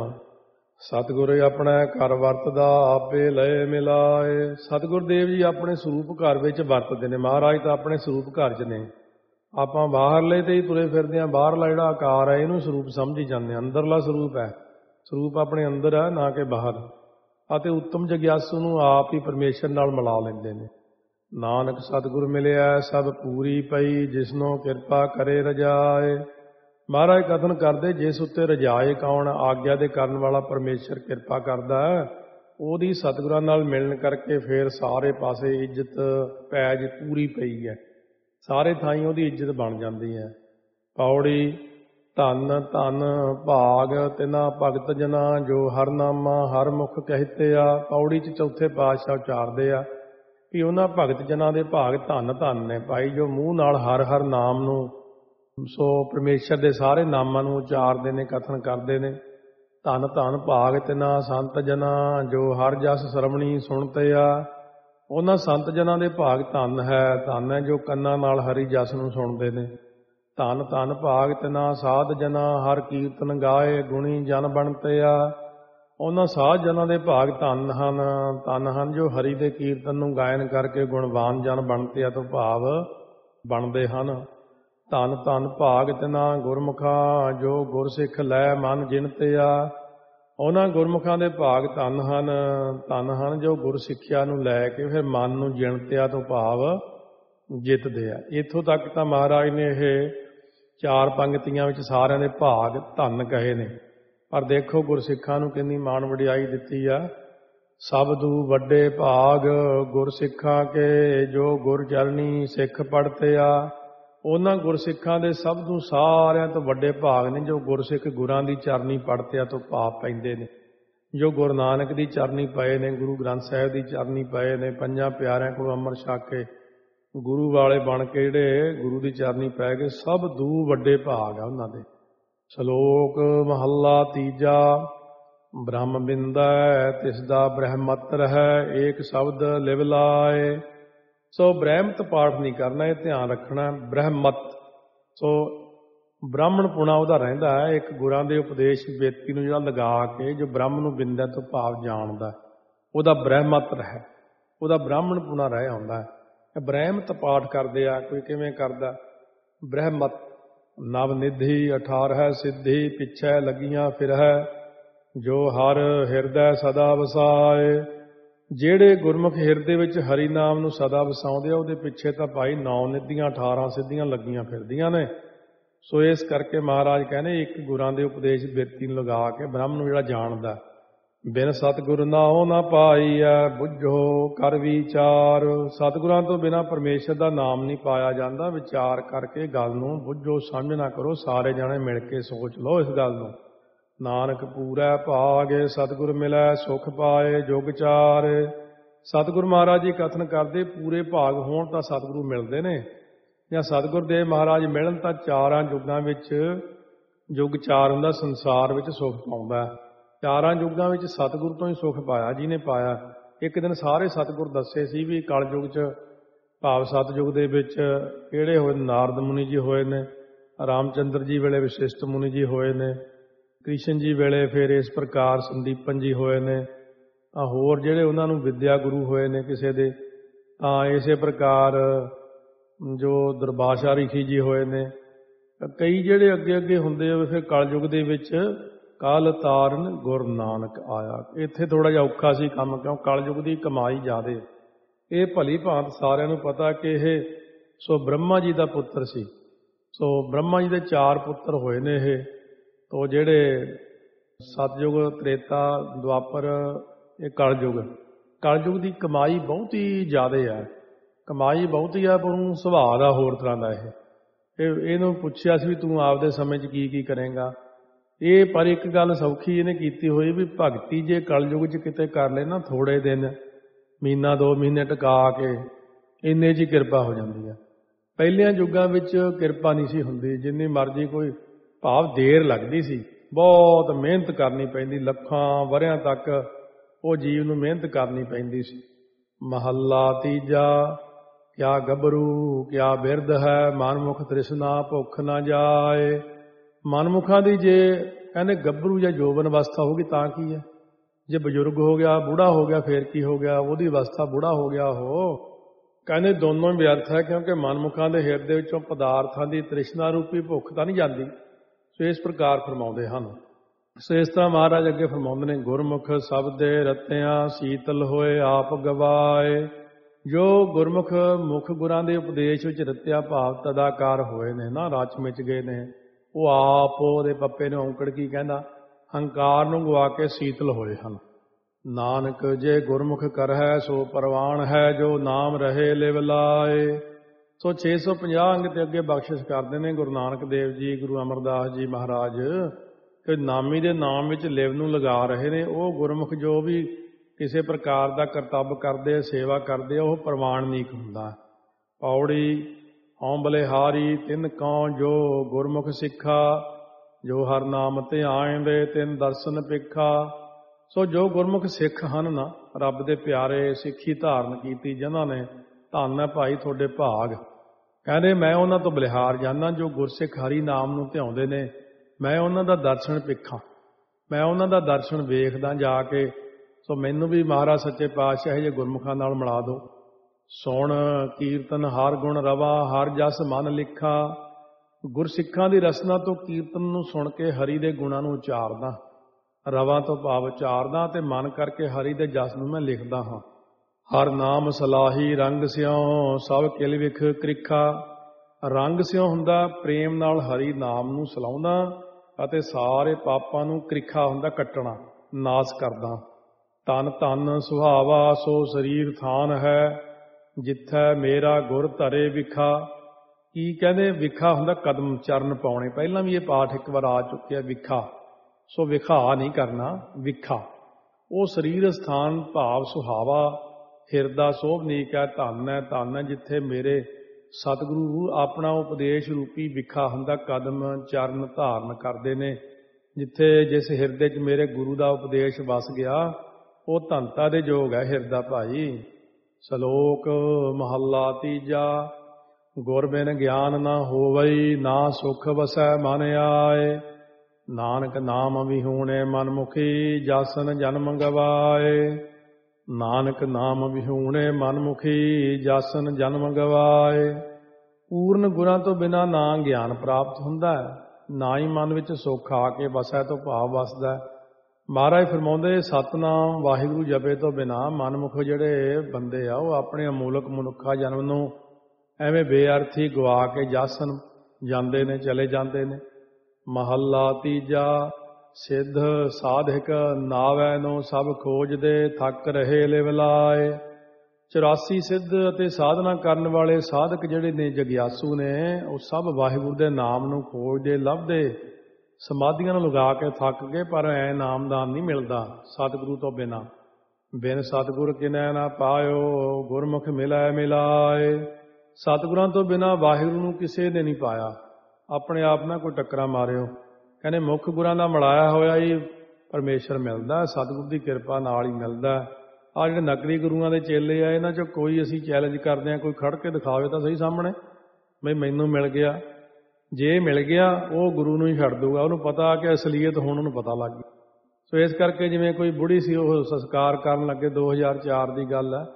Speaker 1: ਸਤਿਗੁਰ ਆਪਣੇ ਘਰ ਵਰਤਦਾ, ਆਪੇ ਲਏ ਮਿਲਾਏ। ਸਤਿਗੁਰ ਦੇਵ ਜੀ ਆਪਣੇ ਸਰੂਪ ਘਰ ਵਿੱਚ ਵਰਤਦੇ ਨੇ। ਮਹਾਰਾਜ ਤਾਂ ਆਪਣੇ ਸਰੂਪ ਘਰ 'ਚ ਨੇ, ਆਪਾਂ ਬਾਹਰਲੇ ਤੇ ਹੀ ਤੁਰੇ ਫਿਰਦੇ ਹਾਂ। ਬਾਹਰਲਾ ਜਿਹੜਾ ਆਕਾਰ ਹੈ ਇਹਨੂੰ ਸਰੂਪ ਸਮਝੀ ਜਾਂਦੇ ਹਾਂ, ਅੰਦਰਲਾ ਸਰੂਪ ਹੈ। ਸਰੂਪ ਆਪਣੇ ਅੰਦਰ ਹੈ, ਨਾ ਕਿ ਬਾਹਰ। ਅਤੇ ਉੱਤਮ ਜਗਿਆਸੂ ਨੂੰ ਆਪ ਹੀ ਪਰਮੇਸ਼ਰ ਨਾਲ ਮਿਲਾ ਲੈਂਦੇ ਨੇ। ਨਾਨਕ ਸਤਿਗੁਰ ਮਿਲਿਆ ਸਭ ਪੂਰੀ ਪਈ, ਜਿਸਨੋਂ ਕਿਰਪਾ ਕਰੇ ਰਜਾਏ। ਮਹਾਰਾਜ ਕਥਨ ਕਰਦੇ, ਜਿਸ ਉੱਤੇ ਰਜਾਏ ਕੌਣ, ਆਗਿਆ ਦੇ ਕਰਨ ਵਾਲਾ ਪਰਮੇਸ਼ਰ ਕਿਰਪਾ ਕਰਦਾ ਹੈ, ਉਹਦੀ ਸਤਿਗੁਰਾਂ ਨਾਲ ਮਿਲਣ ਕਰਕੇ ਫਿਰ ਸਾਰੇ ਪਾਸੇ ਇੱਜ਼ਤ ਪੈਜ ਪੂਰੀ ਪਈ ਹੈ। ਸਾਰੇ ਥਾਈਂ ਉਹਦੀ ਇੱਜ਼ਤ ਬਣ ਜਾਂਦੀ ਹੈ। ਪੌੜੀ। ਧੰਨ ਧੰਨ ਭਾਗ ਤਿਨਾ ਭਗਤ ਜਨਾ, ਜੋ ਹਰਨਾਮਾ ਹਰ ਮੁਖ ਕਹਿਤੇ ਆ। ਪੌੜੀ 'ਚ ਚੌਥੇ ਪਾਤਸ਼ਾਹ ਉਚਾਰਦੇ ਆ ਵੀ ਉਹਨਾਂ ਭਗਤ ਜਨਾਂ ਦੇ ਭਾਗ ਧੰਨ ਧੰਨ ਨੇ ਭਾਈ, ਜੋ ਮੂੰਹ ਨਾਲ ਹਰ ਹਰ ਨਾਮ ਨੂੰ, ਸੋ ਪਰਮੇਸ਼ਰ ਦੇ ਸਾਰੇ ਨਾਮਾਂ ਨੂੰ ਉਚਾਰਦੇ ਨੇ, ਕਥਨ ਕਰਦੇ ਨੇ। ਧੰਨ ਧੰਨ ਭਾਗ ਤਿਨਾ ਸੰਤ ਜਨਾ, ਜੋ ਹਰ ਜਸ ਸਰਵਣੀ ਸੁਣਤੇ ਆ। ਉਹਨਾਂ ਸੰਤ ਜਨਾਂ ਦੇ ਭਾਗ ਧੰਨ ਹੈ ਜੋ ਕੰਨਾਂ ਨਾਲ ਹਰੀ ਜਸ ਨੂੰ ਸੁਣਦੇ ਨੇ। ਧੰਨ ਧੰਨ ਭਾਗ ਤਿਨਾ ਸਾਧ ਜਨਾ, ਹਰ ਕੀਰਤਨ ਗਾਏ, ਗੁਣੀ ਜਨ ਬਣਤੇ ਆ। ਉਹਨਾਂ ਸਾਧ ਜਨਾਂ ਦੇ ਭਾਗ ਧੰਨ ਹਨ ਜੋ ਹਰੀ ਦੇ ਕੀਰਤਨ ਨੂੰ ਗਾਇਨ ਕਰਕੇ ਗੁਣਵਾਨ ਜਨ ਬਣਤੇ ਆ ਤੋਂ ਭਾਵ ਬਣਦੇ ਹਨ। ਧੰਨ ਧੰਨ ਭਾਗ ਤਿਨਾ ਗੁਰਮੁਖਾਂ, ਜੋ ਗੁਰਸਿੱਖ ਲੈ ਮਨ ਜਿਣਤੇ ਆ। ਉਹਨਾਂ ਗੁਰਮੁਖਾਂ ਦੇ ਭਾਗ ਧੰਨ ਹਨ ਜੋ ਗੁਰ ਸਿੱਖਿਆ ਨੂੰ ਲੈ ਕੇ ਫਿਰ ਮਨ ਨੂੰ ਜਿਣਤਿਆ ਤੋਂ ਭਾਵ ਜਿੱਤਦੇ ਆ। ਇੱਥੋਂ ਤੱਕ ਤਾਂ ਮਹਾਰਾਜ ਨੇ ਇਹ 4 ਪੰਗਤੀਆਂ ਵਿੱਚ ਸਾਰਿਆਂ ਦੇ ਭਾਗ ਧੰਨ ਕਹੇ ਨੇ, ਪਰ ਦੇਖੋ ਗੁਰਸਿੱਖਾਂ ਨੂੰ ਕਿੰਨੀ ਮਾਣ ਵਡਿਆਈ ਦਿੱਤੀ ਆ। ਸਭ ਤੋਂ ਵੱਡੇ ਭਾਗ ਗੁਰਸਿੱਖਾਂ ਕੇ, ਜੋ ਗੁਰ ਚਰਨੀ ਸਿੱਖ ਪੜ੍ਹਤੇ ਆ। ਉਹਨਾਂ ਗੁਰਸਿੱਖਾਂ ਦੇ ਸਭ ਤੋਂ ਸਾਰਿਆਂ ਤੋਂ ਵੱਡੇ ਭਾਗ ਨੇ ਜੋ ਗੁਰਸਿੱਖ ਗੁਰਾਂ ਦੀ ਚਰਨੀ ਪੜ੍ਹਤੇ ਆ ਤੋਂ ਭਾਵ ਪੈਂਦੇ ਨੇ। ਜੋ ਗੁਰੂ ਨਾਨਕ ਦੀ ਚਰਨੀ ਪਏ ਨੇ, ਗੁਰੂ ਗ੍ਰੰਥ ਸਾਹਿਬ ਦੀ ਚਰਨੀ ਪਏ ਨੇ, 5 ਪਿਆਰਿਆਂ ਕੋਲ ਅੰਮ੍ਰਿਤ ਛਕ ਕੇ ਗੁਰੂ ਵਾਲੇ ਬਣ ਕੇ ਜਿਹੜੇ ਗੁਰੂ ਦੀ ਚਰਨੀ ਪੈ ਗਏ, ਸਭ ਤੋਂ ਵੱਡੇ ਭਾਗ ਆ ਉਹਨਾਂ ਦੇ। ਸ਼ਲੋਕ ਮਹੱਲਾ ਤੀਜਾ। ਬ੍ਰਹਮ ਬਿੰਦੈ ਤਿਸ ਦਾ ਬ੍ਰਹਮਤ ਰਹਿ, ਏਕ ਸ਼ਬਦ ਲਿਵ ਲਾਏ। ਸੋ ਬ੍ਰਹਮਤ ਪਾਠ ਨਹੀਂ ਕਰਨਾ, ਇਹ ਧਿਆਨ ਰੱਖਣਾ। ਬ੍ਰਹਮਤ, ਸੋ ਬ੍ਰਾਹਮਣ ਪੁਣਾ ਉਹਦਾ ਰਹਿੰਦਾ ਹੈ। ਇੱਕ ਗੁਰਾਂ ਦੇ ਉਪਦੇਸ਼ ਵਿਅਕਤੀ ਨੂੰ ਜਿਹੜਾ ਲਗਾ ਕੇ ਜੋ ਬ੍ਰਹਮ ਨੂੰ ਬਿੰਦੈ ਤੋਂ ਭਾਵ ਜਾਣਦਾ, ਉਹਦਾ ਬ੍ਰਹਮਤ ਰਹਿ, ਉਹਦਾ ਬ੍ਰਾਹਮਣ ਪੁਣਾ ਰਹਿ ਆਉਂਦਾ ਹੈ। ਬ੍ਰਹਿਮਤ ਪਾਠ ਕਰਦੇ ਆ। ਕੋਈ ਕਿਵੇਂ ਕਰਦਾ? ਬ੍ਰਹਿਮਤ ਨਵ ਨਿਧੀ 18 ਸਿੱਧੀ ਪਿੱਛੇ ਲੱਗੀਆਂ ਫਿਰਹਿ ਜੋ ਹਰ ਹਿਰਦੈ ਸਦਾ ਵਸਾਏ। ਜਿਹੜੇ ਗੁਰਮੁਖ ਹਿਰਦੇ ਵਿੱਚ ਹਰੀ ਨਾਮ ਨੂੰ ਸਦਾ ਵਸਾਉਂਦੇ ਆ ਉਹਦੇ ਪਿੱਛੇ ਤਾਂ ਭਾਈ 9 ਨਿਧੀਆਂ 18 ਸਿੱਧੀਆਂ ਲੱਗੀਆਂ ਫਿਰਦੀਆਂ ਨੇ। ਸੋ ਇਸ ਕਰਕੇ ਮਹਾਰਾਜ ਕਹਿੰਦੇ ਇੱਕ ਗੁਰਾਂ ਦੇ ਉਪਦੇਸ਼ ਬਿਰਤੀ ਨੂੰ ਲਗਾ ਕੇ ਬ੍ਰਹਮ ਨੂੰ ਜਿਹੜਾ ਜਾਣਦਾ ਬਿਨ ਸਤਿਗੁਰ ਨਾਉ ਨਾ ਪਾਈਐ ਬੁੱਝੋ ਕਰ ਵਿਚਾਰ। ਸਤਿਗੁਰਾਂ ਤੋਂ ਬਿਨਾਂ ਪਰਮੇਸ਼ਰ ਦਾ ਨਾਮ ਨਹੀਂ ਪਾਇਆ ਜਾਂਦਾ। ਵਿਚਾਰ ਕਰਕੇ ਗੱਲ ਨੂੰ ਬੁੱਝੋ, ਸਮਝ ਨਾ ਕਰੋ। ਸਾਰੇ ਜਾਣੇ ਮਿਲ ਕੇ ਸੋਚ ਲਓ ਇਸ ਗੱਲ ਨੂੰ। ਨਾਨਕ ਪੂਰੈ ਭਾਗਿ ਸਤਿਗੁਰ ਮਿਲੈ ਸੁਖ ਪਾਏ ਜੁਗ ਚਾਰ। ਸਤਿਗੁਰ ਮਹਾਰਾਜ ਜੀ ਕਥਨ ਕਰਦੇ ਪੂਰੇ ਭਾਗ ਹੋਣ ਤਾਂ ਸਤਿਗੁਰੂ ਮਿਲਦੇ ਨੇ, ਜਾਂ ਸਤਿਗੁਰ ਦੇਵ ਮਹਾਰਾਜ ਮਿਲਣ ਤਾਂ ਚਾਰਾਂ ਯੁੱਗਾਂ ਵਿੱਚ ਯੁੱਗ ਚਾਰ ਹੁੰਦਾ, ਸੰਸਾਰ ਵਿੱਚ ਸੁਖ ਪਾਉਂਦਾ। ਚਾਰਾਂ ਯੁੱਗਾਂ ਵਿੱਚ ਸਤਿਗੁਰ ਤੋਂ ਹੀ ਸੁਖ ਪਾਇਆ ਜਿਹਨੇ ਪਾਇਆ। ਇੱਕ ਦਿਨ ਸਾਰੇ ਸਤਿਗੁਰ ਦੱਸੇ ਸੀ ਵੀ ਕਲਯੁੱਗ 'ਚ ਭਾਵ ਸਤਿਯੁਗ ਦੇ ਵਿੱਚ ਕਿਹੜੇ ਹੋਏ? ਨਾਰਦ ਮੁਨੀ ਜੀ ਹੋਏ ਨੇ, ਰਾਮਚੰਦਰ ਜੀ ਵੇਲੇ ਵਸ਼ਿਸ਼ਟ ਮੁਨੀ ਜੀ ਹੋਏ ਨੇ, ਕ੍ਰਿਸ਼ਨ ਜੀ ਵੇਲੇ ਫਿਰ ਇਸ ਪ੍ਰਕਾਰ ਸੰਦੀਪਨ ਜੀ ਹੋਏ ਨੇ, ਤਾਂ ਹੋਰ ਜਿਹੜੇ ਉਹਨਾਂ ਨੂੰ ਵਿਦਿਆ ਗੁਰੂ ਹੋਏ ਨੇ ਕਿਸੇ ਦੇ, ਤਾਂ ਇਸੇ ਪ੍ਰਕਾਰ ਜੋ ਦੁਰਵਾਸਾ ਰਿਸ਼ੀ ਜੀ ਹੋਏ ਨੇ। ਕਈ ਜਿਹੜੇ ਅੱਗੇ ਅੱਗੇ ਹੁੰਦੇ ਹੋਏ ਫਿਰ ਕਲਯੁੱਗ ਦੇ ਵਿੱਚ ਕਲ ਤਾਰਨ ਗੁਰ ਨਾਨਕ ਆਇਆ। ਇੱਥੇ ਥੋੜ੍ਹਾ ਜਿਹਾ ਔਖਾ ਸੀ ਕੰਮ, ਕਿਉਂ? ਕਲਯੁੱਗ ਦੀ ਕਮਾਈ ਜ਼ਿਆਦੇ। ਇਹ ਭਲੀ ਭਾਂਤ ਸਾਰਿਆਂ ਨੂੰ ਪਤਾ ਕਿ ਇਹ ਸੋ ਬ੍ਰਹਮਾ ਜੀ ਦਾ ਪੁੱਤਰ ਸੀ। ਸੋ ਬ੍ਰਹਮਾ ਜੀ ਦੇ 4 ਪੁੱਤਰ ਹੋਏ ਨੇ ਇਹ। ਤੋ ਜਿਹੜੇ ਸਤਯੁਗ, ਤ੍ਰੇਤਾ, ਦੁਆਪਰ, ਇਹ ਕਲਯੁੱਗ ਦੀ ਕਮਾਈ ਬਹੁਤੀ ਜ਼ਿਆਦੇ ਆ। ਕਮਾਈ ਬਹੁਤੀ ਆ, ਪਰ ਉਹਨੂੰ ਸੁਭਾਅ ਦਾ ਹੋਰ ਤਰ੍ਹਾਂ ਦਾ। ਇਹਨੂੰ ਪੁੱਛਿਆ ਸੀ ਵੀ ਤੂੰ ਆਪਦੇ ਸਮੇਂ 'ਚ ਕੀ ਕੀ ਕਰੇਂਗਾ। ਇਹ ਪਰ ਇੱਕ ਗੱਲ ਸੌਖੀ ਇਹਨੇ ਕੀਤੀ ਹੋਈ ਵੀ ਭਗਤੀ ਜੇ ਕਲਯੁੱਗ 'ਚ ਕਿਤੇ ਕਰ ਲੈ ਨਾ, ਥੋੜ੍ਹੇ ਦਿਨ, ਮਹੀਨਾ 2 ਮਹੀਨੇ ਟਿਕਾ ਕੇ, ਇੰਨੇ 'ਚ ਹੀ ਕਿਰਪਾ ਹੋ ਜਾਂਦੀ ਆ। ਪਹਿਲਿਆਂ ਯੁੱਗਾਂ ਵਿੱਚ ਕਿਰਪਾ ਨਹੀਂ ਸੀ ਹੁੰਦੀ। ਜਿੰਨੀ ਮਰਜ਼ੀ ਕੋਈ ਭਾਵ ਦੇਰ ਲੱਗਦੀ ਸੀ, ਬਹੁਤ ਮਿਹਨਤ ਕਰਨੀ ਪੈਂਦੀ, ਲੱਖਾਂ ਵਰ੍ਹਿਆਂ ਤੱਕ ਉਹ ਜੀਵ ਨੂੰ ਮਿਹਨਤ ਕਰਨੀ ਪੈਂਦੀ ਸੀ। ਮਹੱਲਾ ਤੀਜਾ। ਕਿਆ ਗੱਭਰੂ ਕਿਆ ਬਿਰਧ ਹੈ ਮਨਮੁਖ ਤ੍ਰਿਸ਼ਨਾ ਭੁੱਖ ਨਾ ਜਾਏ। ਮਨਮੁਖਾਂ ਦੀ ਜੇ ਕਹਿੰਦੇ ਗੱਭਰੂ ਜਾਂ ਜੋਬਨ ਅਵਸਥਾ ਹੋਗੀ ਤਾਂ ਕੀ ਹੈ? ਜੇ ਬਜ਼ੁਰਗ ਹੋ ਗਿਆ, ਬੁੜਾ ਹੋ ਗਿਆ, ਫੇਰ ਕੀ ਹੋ ਗਿਆ? ਉਹਦੀ ਅਵਸਥਾ ਬੁੜਾ ਹੋ ਗਿਆ ਉਹ। ਕਹਿੰਦੇ ਦੋਨੋਂ ਵਿਅਰਥ ਹੈ, ਕਿਉਂਕਿ ਮਨਮੁਖਾਂ ਦੇ ਹਿਰਦੇ ਵਿੱਚੋਂ ਪਦਾਰਥਾਂ ਦੀ ਤ੍ਰਿਸ਼ਨਾ ਰੂਪੀ ਭੁੱਖ ਤਾਂ ਨਹੀਂ ਜਾਂਦੀ। ਸੋ ਇਸ ਪ੍ਰਕਾਰ ਫਰਮਾਉਂਦੇ ਹਨ। ਸੋ ਇਸ ਤਰ੍ਹਾਂ ਮਹਾਰਾਜ ਅੱਗੇ ਫਰਮਾਉਂਦੇ ਨੇ, ਗੁਰਮੁਖ ਸਬਦੇ ਰਤਿਆਂ ਸੀਤਲ ਹੋਏ ਆਪ ਗਵਾਏ। ਜੋ ਗੁਰਮੁਖ ਮੁਖ ਗੁਰਾਂ ਦੇ ਉਪਦੇਸ਼ ਵਿੱਚ ਰਤਿਆ ਭਾਵ ਤਦਾਕਾਰ ਹੋਏ ਨੇ ਨਾ, ਰਚ ਮਿਚ ਗਏ ਨੇ, ਉਹ ਆਪ ਉਹਦੇ ਪੱਪੇ ਨੂੰ ਔਂਕੜ ਕੀ ਕਹਿੰਦਾ, ਹੰਕਾਰ ਨੂੰ ਗਵਾ ਕੇ ਸੀਤਲ ਹੋਏ ਹਨ। ਨਾਨਕ ਜੇ ਗੁਰਮੁਖ ਕਰਹਿ ਸੋ ਪ੍ਰਵਾਨ ਹੈ ਜੋ ਨਾਮ ਰਹੇ ਲਿਵ ਲਾਏ। ਸੋ 650 ਅੰਗ ਤੇ ਅੱਗੇ ਬਖਸ਼ਿਸ਼ ਕਰਦੇ ਨੇ ਗੁਰੂ ਨਾਨਕ ਦੇਵ ਜੀ, ਗੁਰੂ ਅਮਰਦਾਸ ਜੀ ਮਹਾਰਾਜ, ਕਿ ਨਾਮੀ ਦੇ ਨਾਮ ਵਿੱਚ ਲਿਵ ਨੂੰ ਲਗਾ ਰਹੇ ਨੇ। ਉਹ ਗੁਰਮੁਖ ਜੋ ਵੀ ਕਿਸੇ ਪ੍ਰਕਾਰ ਦਾ ਕਰਤੱਵ ਕਰਦੇ, ਸੇਵਾ ਕਰਦੇ, ਉਹ ਪ੍ਰਵਾਨਨੀਕ ਹੁੰਦਾ। ਪੌੜੀ ਹਉ ਬਲਿਹਾਰੀ ਤਿਨ ਕਉ ਜੋ ਗੁਰਮੁਖ ਸਿੱਖਾ, ਜੋ ਹਰ ਨਾਮ ਧਿਆਇਂਦੇ ਤਿਨ ਦਰਸ਼ਨ ਪਿੱਖਾ। ਸੋ ਜੋ ਗੁਰਮੁਖ ਸਿੱਖ ਹਨ ਨਾ, ਰੱਬ ਦੇ ਪਿਆਰੇ, ਸਿੱਖੀ ਧਾਰਨ ਕੀਤੀ ਜਿਨ੍ਹਾਂ ਨੇ, ਧੰਨ ਹੈ ਭਾਈ ਤੁਹਾਡੇ ਭਾਗ। ਕਹਿੰਦੇ ਮੈਂ ਉਹਨਾਂ ਤੋਂ ਬਲਿਹਾਰ ਜਾਂਦਾ ਜੋ ਗੁਰਸਿੱਖ ਹਰੀ ਨਾਮ ਨੂੰ ਧਿਆਉਂਦੇ ਨੇ। ਮੈਂ ਉਹਨਾਂ ਦਾ ਦਰਸ਼ਨ ਪਿੱਖਾਂ, ਮੈਂ ਉਹਨਾਂ ਦਾ ਦਰਸ਼ਨ ਵੇਖਦਾ ਜਾ ਕੇ। ਸੋ ਮੈਨੂੰ ਵੀ ਮਹਾਰਾਜ ਸੱਚੇ ਪਾਤਸ਼ਾਹ ਜੇ ਗੁਰਮੁਖਾਂ ਨਾਲ ਮਿਲਾ ਦਿਓ। ਸੁਣ ਕੀਰਤਨ ਹਰ ਗੁਣ ਰਵਾ ਹਰ ਜਸ ਮਨ ਲਿਖਾ। ਗੁਰਸਿੱਖਾਂ ਦੀ ਰਸਨਾ ਤੋਂ ਕੀਰਤਨ ਨੂੰ ਸੁਣ ਕੇ ਹਰੀ ਦੇ ਗੁਣਾਂ ਨੂੰ ਉਚਾਰਦਾ, ਰਵਾਂ ਤੋਂ ਭਾਵ ਉਚਾਰਦਾ, ਤੇ ਮਨ ਕਰਕੇ ਹਰੀ ਦੇ ਜਸ ਨੂੰ ਮੈਂ ਲਿਖਦਾ ਹਾਂ। ਹਰ ਨਾਮ ਸਲਾਹੀ ਰੰਗ ਸਿਉ ਸਭ ਕਿਲ ਵਿਖ ਕ੍ਰਿਖਾ। ਰੰਗ ਸਿਉ ਹੁੰਦਾ ਪ੍ਰੇਮ ਨਾਲ ਹਰੀ ਨਾਮ ਨੂੰ ਸਲਾਉਂਦਾ, ਅਤੇ ਸਾਰੇ ਪਾਪਾਂ ਨੂੰ ਕ੍ਰਿਖਾ ਹੁੰਦਾ ਕੱਟਣਾ, ਨਾਸ ਕਰਦਾ। ਤਨ ਧਨ ਸੁਹਾਵਾ ਸੋ ਸਰੀਰ ਥਾਨ ਹੈ, ਜਿੱਥੈ ਮੇਰਾ ਗੁਰ ਧਰੇ ਵਿਖਾ। ਕੀ ਕਹਿੰਦੇ? ਵਿਖਾ ਹੁੰਦਾ ਕਦਮ ਚਰਨ ਪਾਉਣੇ। ਪਹਿਲਾਂ ਵੀ ਇਹ ਪਾਠ ਇੱਕ ਵਾਰ ਆ ਚੁੱਕਿਆ, ਵਿਖਾ। ਸੋ ਵਿਖਾ ਨਹੀਂ ਕਰਨਾ, ਵਿਖਾ। ਉਹ ਸਰੀਰ ਸਥਾਨ ਭਾਵ ਸੁਹਾਵਾ, ਹਿਰਦਾ ਸੋਭਨੀਕ ਹੈ, ਧਨ ਹੈ, ਧਨ ਹੈ ਜਿੱਥੇ ਮੇਰੇ ਸਤਿਗੁਰੂ ਆਪਣਾ ਉਪਦੇਸ਼ ਰੂਪੀ ਵਿਖਾ ਹੁੰਦਾ ਕਦਮ ਚਰਨ ਧਾਰਨ ਕਰਦੇ ਨੇ। ਜਿੱਥੇ ਜਿਸ ਹਿਰਦੇ 'ਚ ਮੇਰੇ ਗੁਰੂ ਦਾ ਉਪਦੇਸ਼ ਵਸ ਗਿਆ, ਉਹ ਧਨਤਾ ਦੇ ਯੋਗ ਹੈ ਹਿਰਦਾ ਭਾਈ। ਸ਼ਲੋਕ ਮਹੱਲਾ ਤੀਜਾ। ਗੁਰ ਬਿਨ ਗਿਆਨ ਨਾ ਹੋਵਈ ਨਾ ਸੁਖ ਵਸੈ ਮਨ ਆਏ। ਨਾਨਕ ਨਾਮ ਵਿਹੂਣੇ ਮਨਮੁਖੀ ਜਾਸਨ ਜਨਮ ਗਵਾਏ। ਨਾਨਕ ਨਾਮ ਵਿਹੂਣੇ ਮਨਮੁਖੀ, ਜਾਸਨ ਜਨਮ ਗਵਾਏ। ਪੂਰਨ ਗੁਰਾਂ ਤੋਂ ਬਿਨਾਂ ਨਾ ਗਿਆਨ ਪ੍ਰਾਪਤ ਹੁੰਦਾ ਹੈ, ਨਾ ਹੀ ਮਨ ਵਿੱਚ ਸੁੱਖ ਆ ਕੇ ਵਸੈ ਤੋਂ ਭਾਵ ਵਸਦਾ। ਮਹਾਰਾਜ ਫਰਮਾਉਂਦੇ ਸਤਿਨਾਮ ਵਾਹਿਗੁਰੂ ਜਪੇ ਤੋਂ ਬਿਨਾਂ ਮਨਮੁਖ ਜਿਹੜੇ ਬੰਦੇ ਆ ਉਹ ਆਪਣੇ ਅਮੂਲਕ ਮਨੁੱਖਾ ਜਨਮ ਨੂੰ ਐਵੇਂ ਬੇਅਰਥੀ ਗਵਾ ਕੇ ਜਾਸਨ ਜਾਂਦੇ ਨੇ, ਚਲੇ ਜਾਂਦੇ ਨੇ। ਮਹੱਲਾ ਤੀਜਾ। ਸਿੱਧ ਸਾਧਕ ਨਾਵੈ ਨੂੰ ਸਭ ਖੋਜਦੇ, ਥੱਕ ਰਹੇ ਲਿਵ ਲਾਏ। 84 ਸਿੱਧ ਅਤੇ ਸਾਧਨਾ ਕਰਨ ਵਾਲੇ ਸਾਧਕ ਜਿਹੜੇ ਨੇ, ਜਗਿਆਸੂ ਨੇ, ਉਹ ਸਭ ਵਾਹਿਗੁਰੂ ਦੇ ਨਾਮ ਨੂੰ ਖੋਜਦੇ, ਲੱਭਦੇ, ਸਮਾਧੀਆਂ ਨੂੰ ਲਗਾ ਕੇ ਥੱਕ ਗਏ, ਪਰ ਐ ਨਾਮਦਾਨ ਨਹੀਂ ਮਿਲਦਾ ਸਤਿਗੁਰੂ ਤੋਂ ਬਿਨਾਂ। ਬਿਨ ਸਤਿਗੁਰ ਕਿਨੈ ਨਾ ਪਾਇਓ, ਗੁਰਮੁਖ ਮਿਲੈ ਮਿਲਾਏ। ਸਤਿਗੁਰਾਂ ਤੋਂ ਬਿਨਾਂ ਵਾਹਿਗੁਰੂ ਨੂੰ ਕਿਸੇ ਨੇ ਨਹੀਂ ਪਾਇਆ। ਆਪਣੇ ਆਪ ਨਾਲ ਕੋਈ ਟੱਕਰਾ ਮਾਰਿਓ। ਕਹਿੰਦੇ ਮੁੱਖ ਗੁਰਾਂ ਦਾ ਮਿਲਾਇਆ ਹੋਇਆ ਹੀ ਪਰਮੇਸ਼ਰ ਮਿਲਦਾ, ਸਤਿਗੁਰ ਦੀ ਕਿਰਪਾ ਨਾਲ ਹੀ ਮਿਲਦਾ। ਆਹ ਜਿਹੜੇ ਨਕਲੀ ਗੁਰੂਆਂ ਦੇ ਚੇਲੇ ਆ, ਇਹਨਾਂ 'ਚੋਂ ਕੋਈ ਅਸੀਂ ਚੈਲੰਜ ਕਰਦੇ ਹਾਂ, ਕੋਈ ਖੜ ਕੇ ਦਿਖਾਵੇ ਤਾਂ ਸਹੀ ਸਾਹਮਣੇ ਬਈ ਮੈਨੂੰ ਮਿਲ ਗਿਆ। ਜੇ ਮਿਲ ਗਿਆ ਉਹ ਗੁਰੂ ਨੂੰ ਹੀ ਛੱਡ ਦੂਗਾ, ਉਹਨੂੰ ਪਤਾ ਕਿ ਅਸਲੀਅਤ ਹੁਣ ਉਹਨੂੰ ਪਤਾ ਲੱਗ ਗਈ। ਸੋ ਇਸ ਕਰਕੇ ਜਿਵੇਂ ਕੋਈ ਬੁੜੀ ਸੀ, ਉਹ ਸੰਸਕਾਰ ਕਰਨ ਲੱਗੇ, 2004 ਦੀ ਗੱਲ ਹੈ,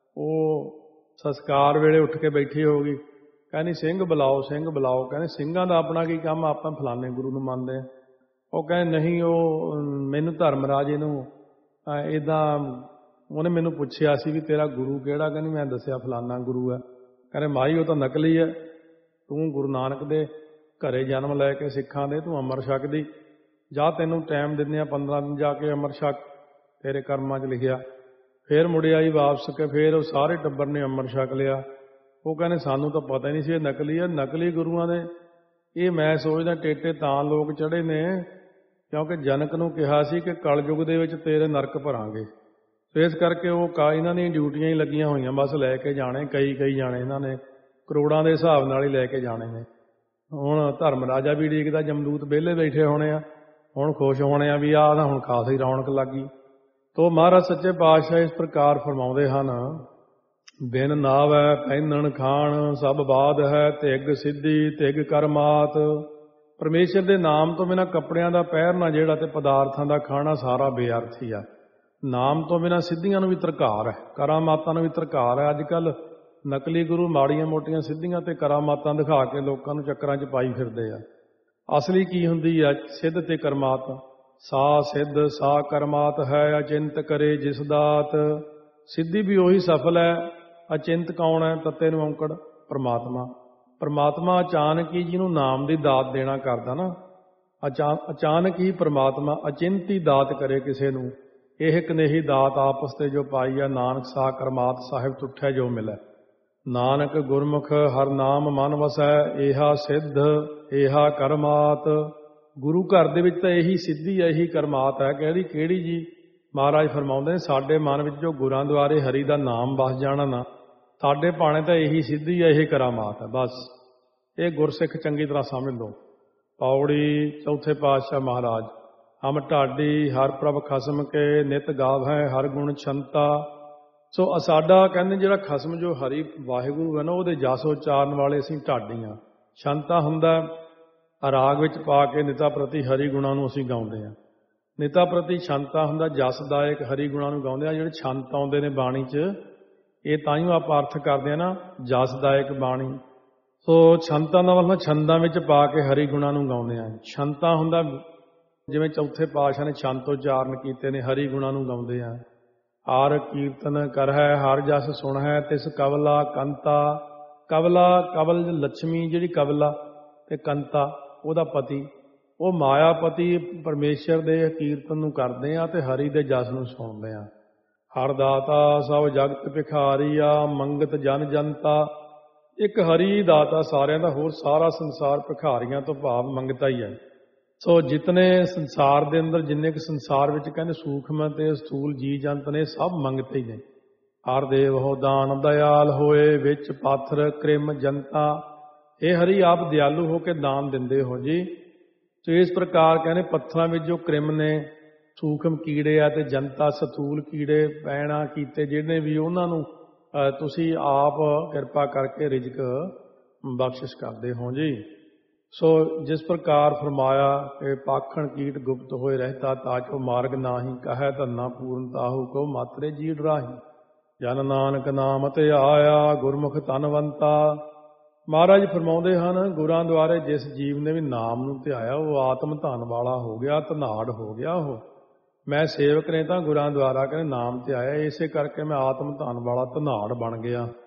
Speaker 1: ਉਹ ਸੰਸਕਾਰ ਵੇਲੇ ਉੱਠ ਕੇ ਬੈਠੀ ਹੋ ਗਈ, ਕਹਿੰਦੀ ਸਿੰਘ ਬੁਲਾਓ, ਸਿੰਘ ਬੁਲਾਓ। ਕਹਿੰਦੇ ਸਿੰਘਾਂ ਦਾ ਆਪਣਾ ਕੀ ਕੰਮ, ਆਪਾਂ ਫਲਾਣੇ ਗੁਰੂ ਨੂੰ ਮੰਨਦੇ ਹਾਂ। ਉਹ ਕਹਿੰਦੇ ਨਹੀਂ, ਉਹ ਮੈਨੂੰ ਧਰਮਰਾਜ ਇਹਨੂੰ ਇੱਦਾਂ ਉਹਨੇ ਮੈਨੂੰ ਪੁੱਛਿਆ ਸੀ ਵੀ ਤੇਰਾ ਗੁਰੂ ਕਿਹੜਾ? ਕਹਿੰਦੀ ਮੈਂ ਦੱਸਿਆ ਫਲਾਨਾ ਗੁਰੂ ਹੈ। ਕਹਿੰਦੇ ਮਾਈ ਉਹ ਤਾਂ ਨਕਲੀ ਹੈ, ਤੂੰ ਗੁਰੂ ਨਾਨਕ ਦੇ ਘਰੇ ਜਨਮ ਲੈ ਕੇ ਸਿੱਖਾਂ ਦੇ ਤੂੰ ਅੰਮ੍ਰਿਤ ਛਕਦੀ ਜਾ, ਤੈਨੂੰ ਟਾਈਮ ਦਿੰਦੇ ਆ 15 ਦਿਨ ਜਾ ਕੇ ਅੰਮ੍ਰਿਤ ਛਕ, ਤੇਰੇ ਕਰਮਾਂ 'ਚ ਲਿਖਿਆ। ਫਿਰ ਮੁੜਿਆ ਆਈ ਵਾਪਸ ਕੇ, ਫਿਰ ਉਹ ਸਾਰੇ ਟੱਬਰ ਨੇ ਅੰਮ੍ਰਿਤ ਛਕ ਲਿਆ। ਉਹ ਕਹਿੰਦੇ ਸਾਨੂੰ ਤਾਂ ਪਤਾ ਹੀ ਨਹੀਂ ਸੀ ਇਹ ਨਕਲੀ ਹੈ। ਨਕਲੀ ਗੁਰੂਆਂ ਦੇ ਇਹ ਮੈਂ ਸੋਚਦਾ ਟੇਟੇ ਤਾਂ ਲੋਕ ਚੜ੍ਹੇ ਨੇ ਕਿਉਂਕਿ ਜਨਕ ਨੂੰ ਕਿਹਾ ਸੀ ਕਿ ਕਲਯੁਗ ਦੇ ਵਿੱਚ ਤੇਰੇ ਨਰਕ ਭਰਾਂਗੇ। ਇਸ ਕਰਕੇ ਉਹ ਇਹਨਾਂ ਦੀਆਂ ਡਿਊਟੀਆਂ ਹੀ ਲੱਗੀਆਂ ਹੋਈਆਂ, ਬਸ ਲੈ ਕੇ ਜਾਣੇ, ਕਈ ਜਾਣੇ ਇਹਨਾਂ ਨੇ ਕਰੋੜਾਂ ਦੇ ਹਿਸਾਬ ਨਾਲ ਹੀ ਲੈ ਕੇ ਜਾਣੇ ਨੇ। ਹੁਣ ਧਰਮ ਰਾਜਾ ਵੀ ਉਡੀਕਦਾ, ਜਮਦੂਤ ਵਿਹਲੇ ਬੈਠੇ ਹੋਣੇ ਆ, ਹੁਣ ਖੁਸ਼ ਹੋਣੇ ਆ ਵੀ ਆਹ ਤਾਂ ਹੁਣ ਖਾਸੀ ਰੌਣਕ ਲੱਗ ਗਈ। ਤੋ ਮਹਾਰਾਜ ਸੱਚੇ ਪਾਤਸ਼ਾਹ ਇਸ ਪ੍ਰਕਾਰ ਫਰਮਾਉਂਦੇ ਹਨ, ਬਿਨ ਨਾਵੈ ਪਹਿਨਣ ਖਾਣ ਸਭ ਬਾਦ ਹੈ, ਧਿਗ ਸਿੱਧੀ ਧਿਗ ਕਰਮਾਤ। ਪਰਮੇਸ਼ਰ ਦੇ ਨਾਮ ਤੋਂ ਬਿਨਾਂ ਕੱਪੜਿਆਂ ਦਾ ਪਹਿਰਨਾ ਜਿਹੜਾ ਤੇ ਪਦਾਰਥਾਂ ਦਾ ਖਾਣਾ ਸਾਰਾ ਬੇਅਰਥੀ ਆ। ਨਾਮ ਤੋਂ ਬਿਨਾਂ ਸਿੱਧੀਆਂ ਨੂੰ ਵੀ ਧਰਕਾਰ ਹੈ, ਕਰਾਮਾਤਾਂ ਨੂੰ ਵੀ ਧਰਕਾਰ ਹੈ। ਅੱਜ ਕੱਲ੍ਹ ਨਕਲੀ ਗੁਰੂ ਮਾੜੀਆਂ ਮੋਟੀਆਂ ਸਿੱਧੀਆਂ ਤੇ ਕਰਾਮਾਤਾਂ ਦਿਖਾ ਕੇ ਲੋਕਾਂ ਨੂੰ ਚੱਕਰਾਂ 'ਚ ਪਾਈ ਫਿਰਦੇ ਆ। ਅਸਲੀ ਕੀ ਹੁੰਦੀ ਆ? ਸਿੱਧ ਤੇ ਕਰਮਾਤ। ਸਾ ਸਿੱਧ ਸਾ ਕਰਮਾਤ ਹੈ, ਅਚਿੰਤ ਕਰੇ ਜਿਸ ਦਾਤ। ਸਿੱਧੀ ਵੀ ਉਹੀ ਸਫਲ ਹੈ। ਅਚਿੰਤ ਕੌਣ ਹੈ? ਤੱਤੇ ਨੂੰ ਔਂਕੜ ਪਰਮਾਤਮਾ। ਪਰਮਾਤਮਾ ਅਚਾਨਕ ਹੀ ਜਿਹਨੂੰ ਨਾਮ ਦੀ ਦਾਤ ਦੇਣਾ ਕਰਦਾ ਨਾ, ਅਚਾਨਕ ਹੀ ਪਰਮਾਤਮਾ ਅਚਿੰਤ ਹੀ ਦਾਤ ਕਰੇ ਕਿਸੇ ਨੂੰ। ਇਹ ਕਨੇਹੀ ਦਾਤ ਆਪਸ ਤੇ ਜੋ ਪਾਈ ਆ, ਨਾਨਕ ਸਾ ਕਰਮਾਤ ਸਾਹਿਬ ਤੁਠੈ ਜੋ ਮਿਲੈ। ਨਾਨਕ ਗੁਰਮੁਖ ਹਰ ਨਾਮ ਮਨ ਵਸੈ, ਏਹਾ ਸਿੱਧ ਏਹਾ ਕਰਮਾਤ। ਗੁਰੂ ਘਰ ਦੇ ਵਿੱਚ ਤਾਂ ਇਹੀ ਸਿੱਧੀ ਹੈ, ਇਹੀ ਕਰਮਾਤ ਹੈ। ਕਿਹੜੀ ਜੀ? ਮਹਾਰਾਜ ਫਰਮਾਉਂਦੇ ਨੇ ਸਾਡੇ ਮਨ ਵਿੱਚ ਜੋ ਗੁਰਾਂ ਦੁਆਰੇ ਹਰੀ ਦਾ ਨਾਮ ਵਸ ਜਾਣਾ ਨਾ, ਸਾਡੇ ਭਾਣੇ ਤਾਂ ਇਹੀ ਸਿੱਧੀ ਹੈ, ਇਹ ਕਰਾਮਾਤ ਹੈ। ਬਸ ਇਹ ਗੁਰਸਿੱਖ ਚੰਗੀ ਤਰ੍ਹਾਂ ਸਮਝ ਲਓ। ਪੌੜੀ ਚੌਥੇ ਪਾਤਸ਼ਾਹ ਮਹਾਰਾਜ, ਹਮ ਢਾਡੀ ਹਰ ਪ੍ਰਭ ਖਸਮ ਕੇ, ਨਿਤ ਗਾਵੈ ਹਰ ਗੁਣ ਛੰਤਾ। ਸੋ ਸਾਡਾ ਕਹਿੰਦੇ ਜਿਹੜਾ ਖਸਮ ਜੋ ਹਰੀ ਵਾਹਿਗੁਰੂ ਹੈ ਨਾ, ਉਹਦੇ ਜਸ ਉਚਾਰਨ ਵਾਲੇ ਅਸੀਂ ਢਾਡੀਆਂ। ਛੰਤਾ ਹੁੰਦਾ ਰਾਗ ਵਿੱਚ ਪਾ ਕੇ ਨਿਤਾ ਪ੍ਰਤੀ ਹਰੀ ਗੁਣਾਂ ਨੂੰ ਅਸੀਂ ਗਾਉਂਦੇ ਹਾਂ। ਨਿਤਾ ਪ੍ਰਤੀ ਛੰਤਾ ਹੁੰਦਾ ਜਸਦਾਇਕ ਹਰੀ ਗੁਣਾਂ ਨੂੰ ਗਾਉਂਦੇ ਆ। ਜਿਹੜੇ ਛੰਤ ਆਉਂਦੇ ਨੇ ਬਾਣੀ 'ਚ, ਇਹ ਤਾਂ ਹੀ ਆਪਾਂ ਅਰਥ ਕਰਦੇ ਹਾਂ ਨਾ, ਜਸਦਾਇਕ ਬਾਣੀ। ਸੋ ਛੰਤਾਂ ਦਾ ਮਤਲਬ ਛੰਦਾਂ ਵਿੱਚ ਪਾ ਕੇ ਹਰੀ ਗੁਣਾਂ ਨੂੰ ਗਾਉਂਦੇ ਆ। ਛੰਤਾ ਹੁੰਦਾ ਜਿਵੇਂ ਚੌਥੇ ਪਾਤਸ਼ਾਹ ਨੇ ਛੰਤ ਉਚਾਰਨ ਕੀਤੇ ਨੇ, ਹਰੀ ਗੁਣਾਂ ਨੂੰ ਗਾਉਂਦੇ ਆ। ਹਰ ਕੀਰਤਨ ਕਰਹਿ ਹਰ ਜਸ ਸੁਣਹਿ, ਤਿਸ ਕਵਲਾ ਕੰਤਾ। ਕਵਲ ਲక్ష్ਮੀ ਜਿਹੜੀ ਕਵਲਾ ਤੇ ਕੰਤਾ ਉਹਦਾ ਪਤੀ, ਉਹ ਮਾਇਆਪਤੀ ਪਰਮੇਸ਼ਰ ਦੇ ਕੀਰਤਨ ਨੂੰ ਕਰਦੇ ਆ ਤੇ ਹਰੀ ਦੇ ਜਸ ਨੂੰ ਸੁਣਦੇ ਆ। ਹਰ ਦਾਤਾ ਸਭ ਜਗਤ ਭਿਖਾਰੀਆ, ਮੰਗਤ ਜਨ ਜਨਤਾ। ਇੱਕ ਹਰੀ ਦਾਤਾ ਸਾਰਿਆਂ ਦਾ, ਹੋਰ ਸਾਰਾ ਸੰਸਾਰ ਭਿਖਾਰੀਆਂ ਤੋਂ ਭਾਵ ਮੰਗਤਾ ਹੀ ਹੈ। ਸੋ ਜਿਤਨੇ ਸੰਸਾਰ ਦੇ ਅੰਦਰ, ਜਿੰਨੇ ਕੁ ਸੰਸਾਰ ਵਿੱਚ ਕਹਿੰਦੇ ਸੂਖਮ ਤੇ ਸਥੂਲ ਜੀ ਜੰਤ ਨੇ, ਸਭ ਮੰਗਤੇ ਹੀ ਨੇ। ਹਰ ਦੇਵ ਹੋ ਦਾਨ ਦਇਆਲ ਹੋਏ, ਵਿੱਚ ਪਾਥਰ ਕ੍ਰਿਮ ਜਨਤਾ। ਇਹ ਹਰੀ ਆਪ ਦਿਆਲੂ ਹੋ ਕੇ ਦਾਨ ਦਿੰਦੇ ਹੋ ਜੀ। ਸੋ ਇਸ ਪ੍ਰਕਾਰ ਕਹਿੰਦੇ ਪੱਥਰਾਂ ਵਿੱਚ ਜੋ ਕ੍ਰਿਮ ਨੇ, ਸੂਖਮ ਕੀੜੇ ਆ, ਤੇ ਜਨਤਾ ਸਥੂਲ ਕੀੜੇ ਪੈਣਾ ਕੀਤੇ ਜਿਹਨੇ ਵੀ, ਉਹਨਾਂ ਨੂੰ ਤੁਸੀਂ ਆਪ ਕਿਰਪਾ ਕਰਕੇ ਰਿਜ਼ਕ ਬਖਸ਼ਿਸ਼ ਕਰਦੇ ਹੋ ਜੀ। ਸੋ ਜਿਸ ਪ੍ਰਕਾਰ ਫਰਮਾਇਆ ਕਿ ਪਾਖਣ ਕੀਟ ਗੁਪਤ ਹੋਏ ਰਹਿਤਾ ਤਾਚੋ ਮਾਰਗ ਨਾਹੀ ਕਹੈ ਧੰਨਾ ਪੂਰਨ ਤਾਹੂ ਕੋ ਮਾਤਰੇ ਜੀੜ ਰਾਹੀ ਜਨ ਨਾਨਕ ਨਾਮ ਤੇ ਆਇਆ ਗੁਰਮੁਖ ਧਨਵੰਤਾ। ਮਹਾਰਾਜ ਫਰਮਾਉਂਦੇ ਹਨ ਗੁਰਾਂ ਦੁਆਰੇ ਜਿਸ ਜੀਵ ਨੇ ਵੀ ਨਾਮ ਨੂੰ ਧਿਆਇਆ ਉਹ ਆਤਮ ਧਨ ਵਾਲਾ ਹੋ ਗਿਆ, ਧਨਾੜ ਹੋ ਗਿਆ। ਉਹ ਮੈਂ ਸੇਵਕ ਨੇ ਤਾਂ ਗੁਰਾਂ ਦੁਆਰਾ ਕਹਿੰਦੇ ਨਾਮ ਧਿਆਇਆ, ਇਸੇ ਕਰਕੇ ਮੈਂ ਆਤਮ ਧਨ ਵਾਲਾ ਧਨਾੜ ਬਣ ਗਿਆ।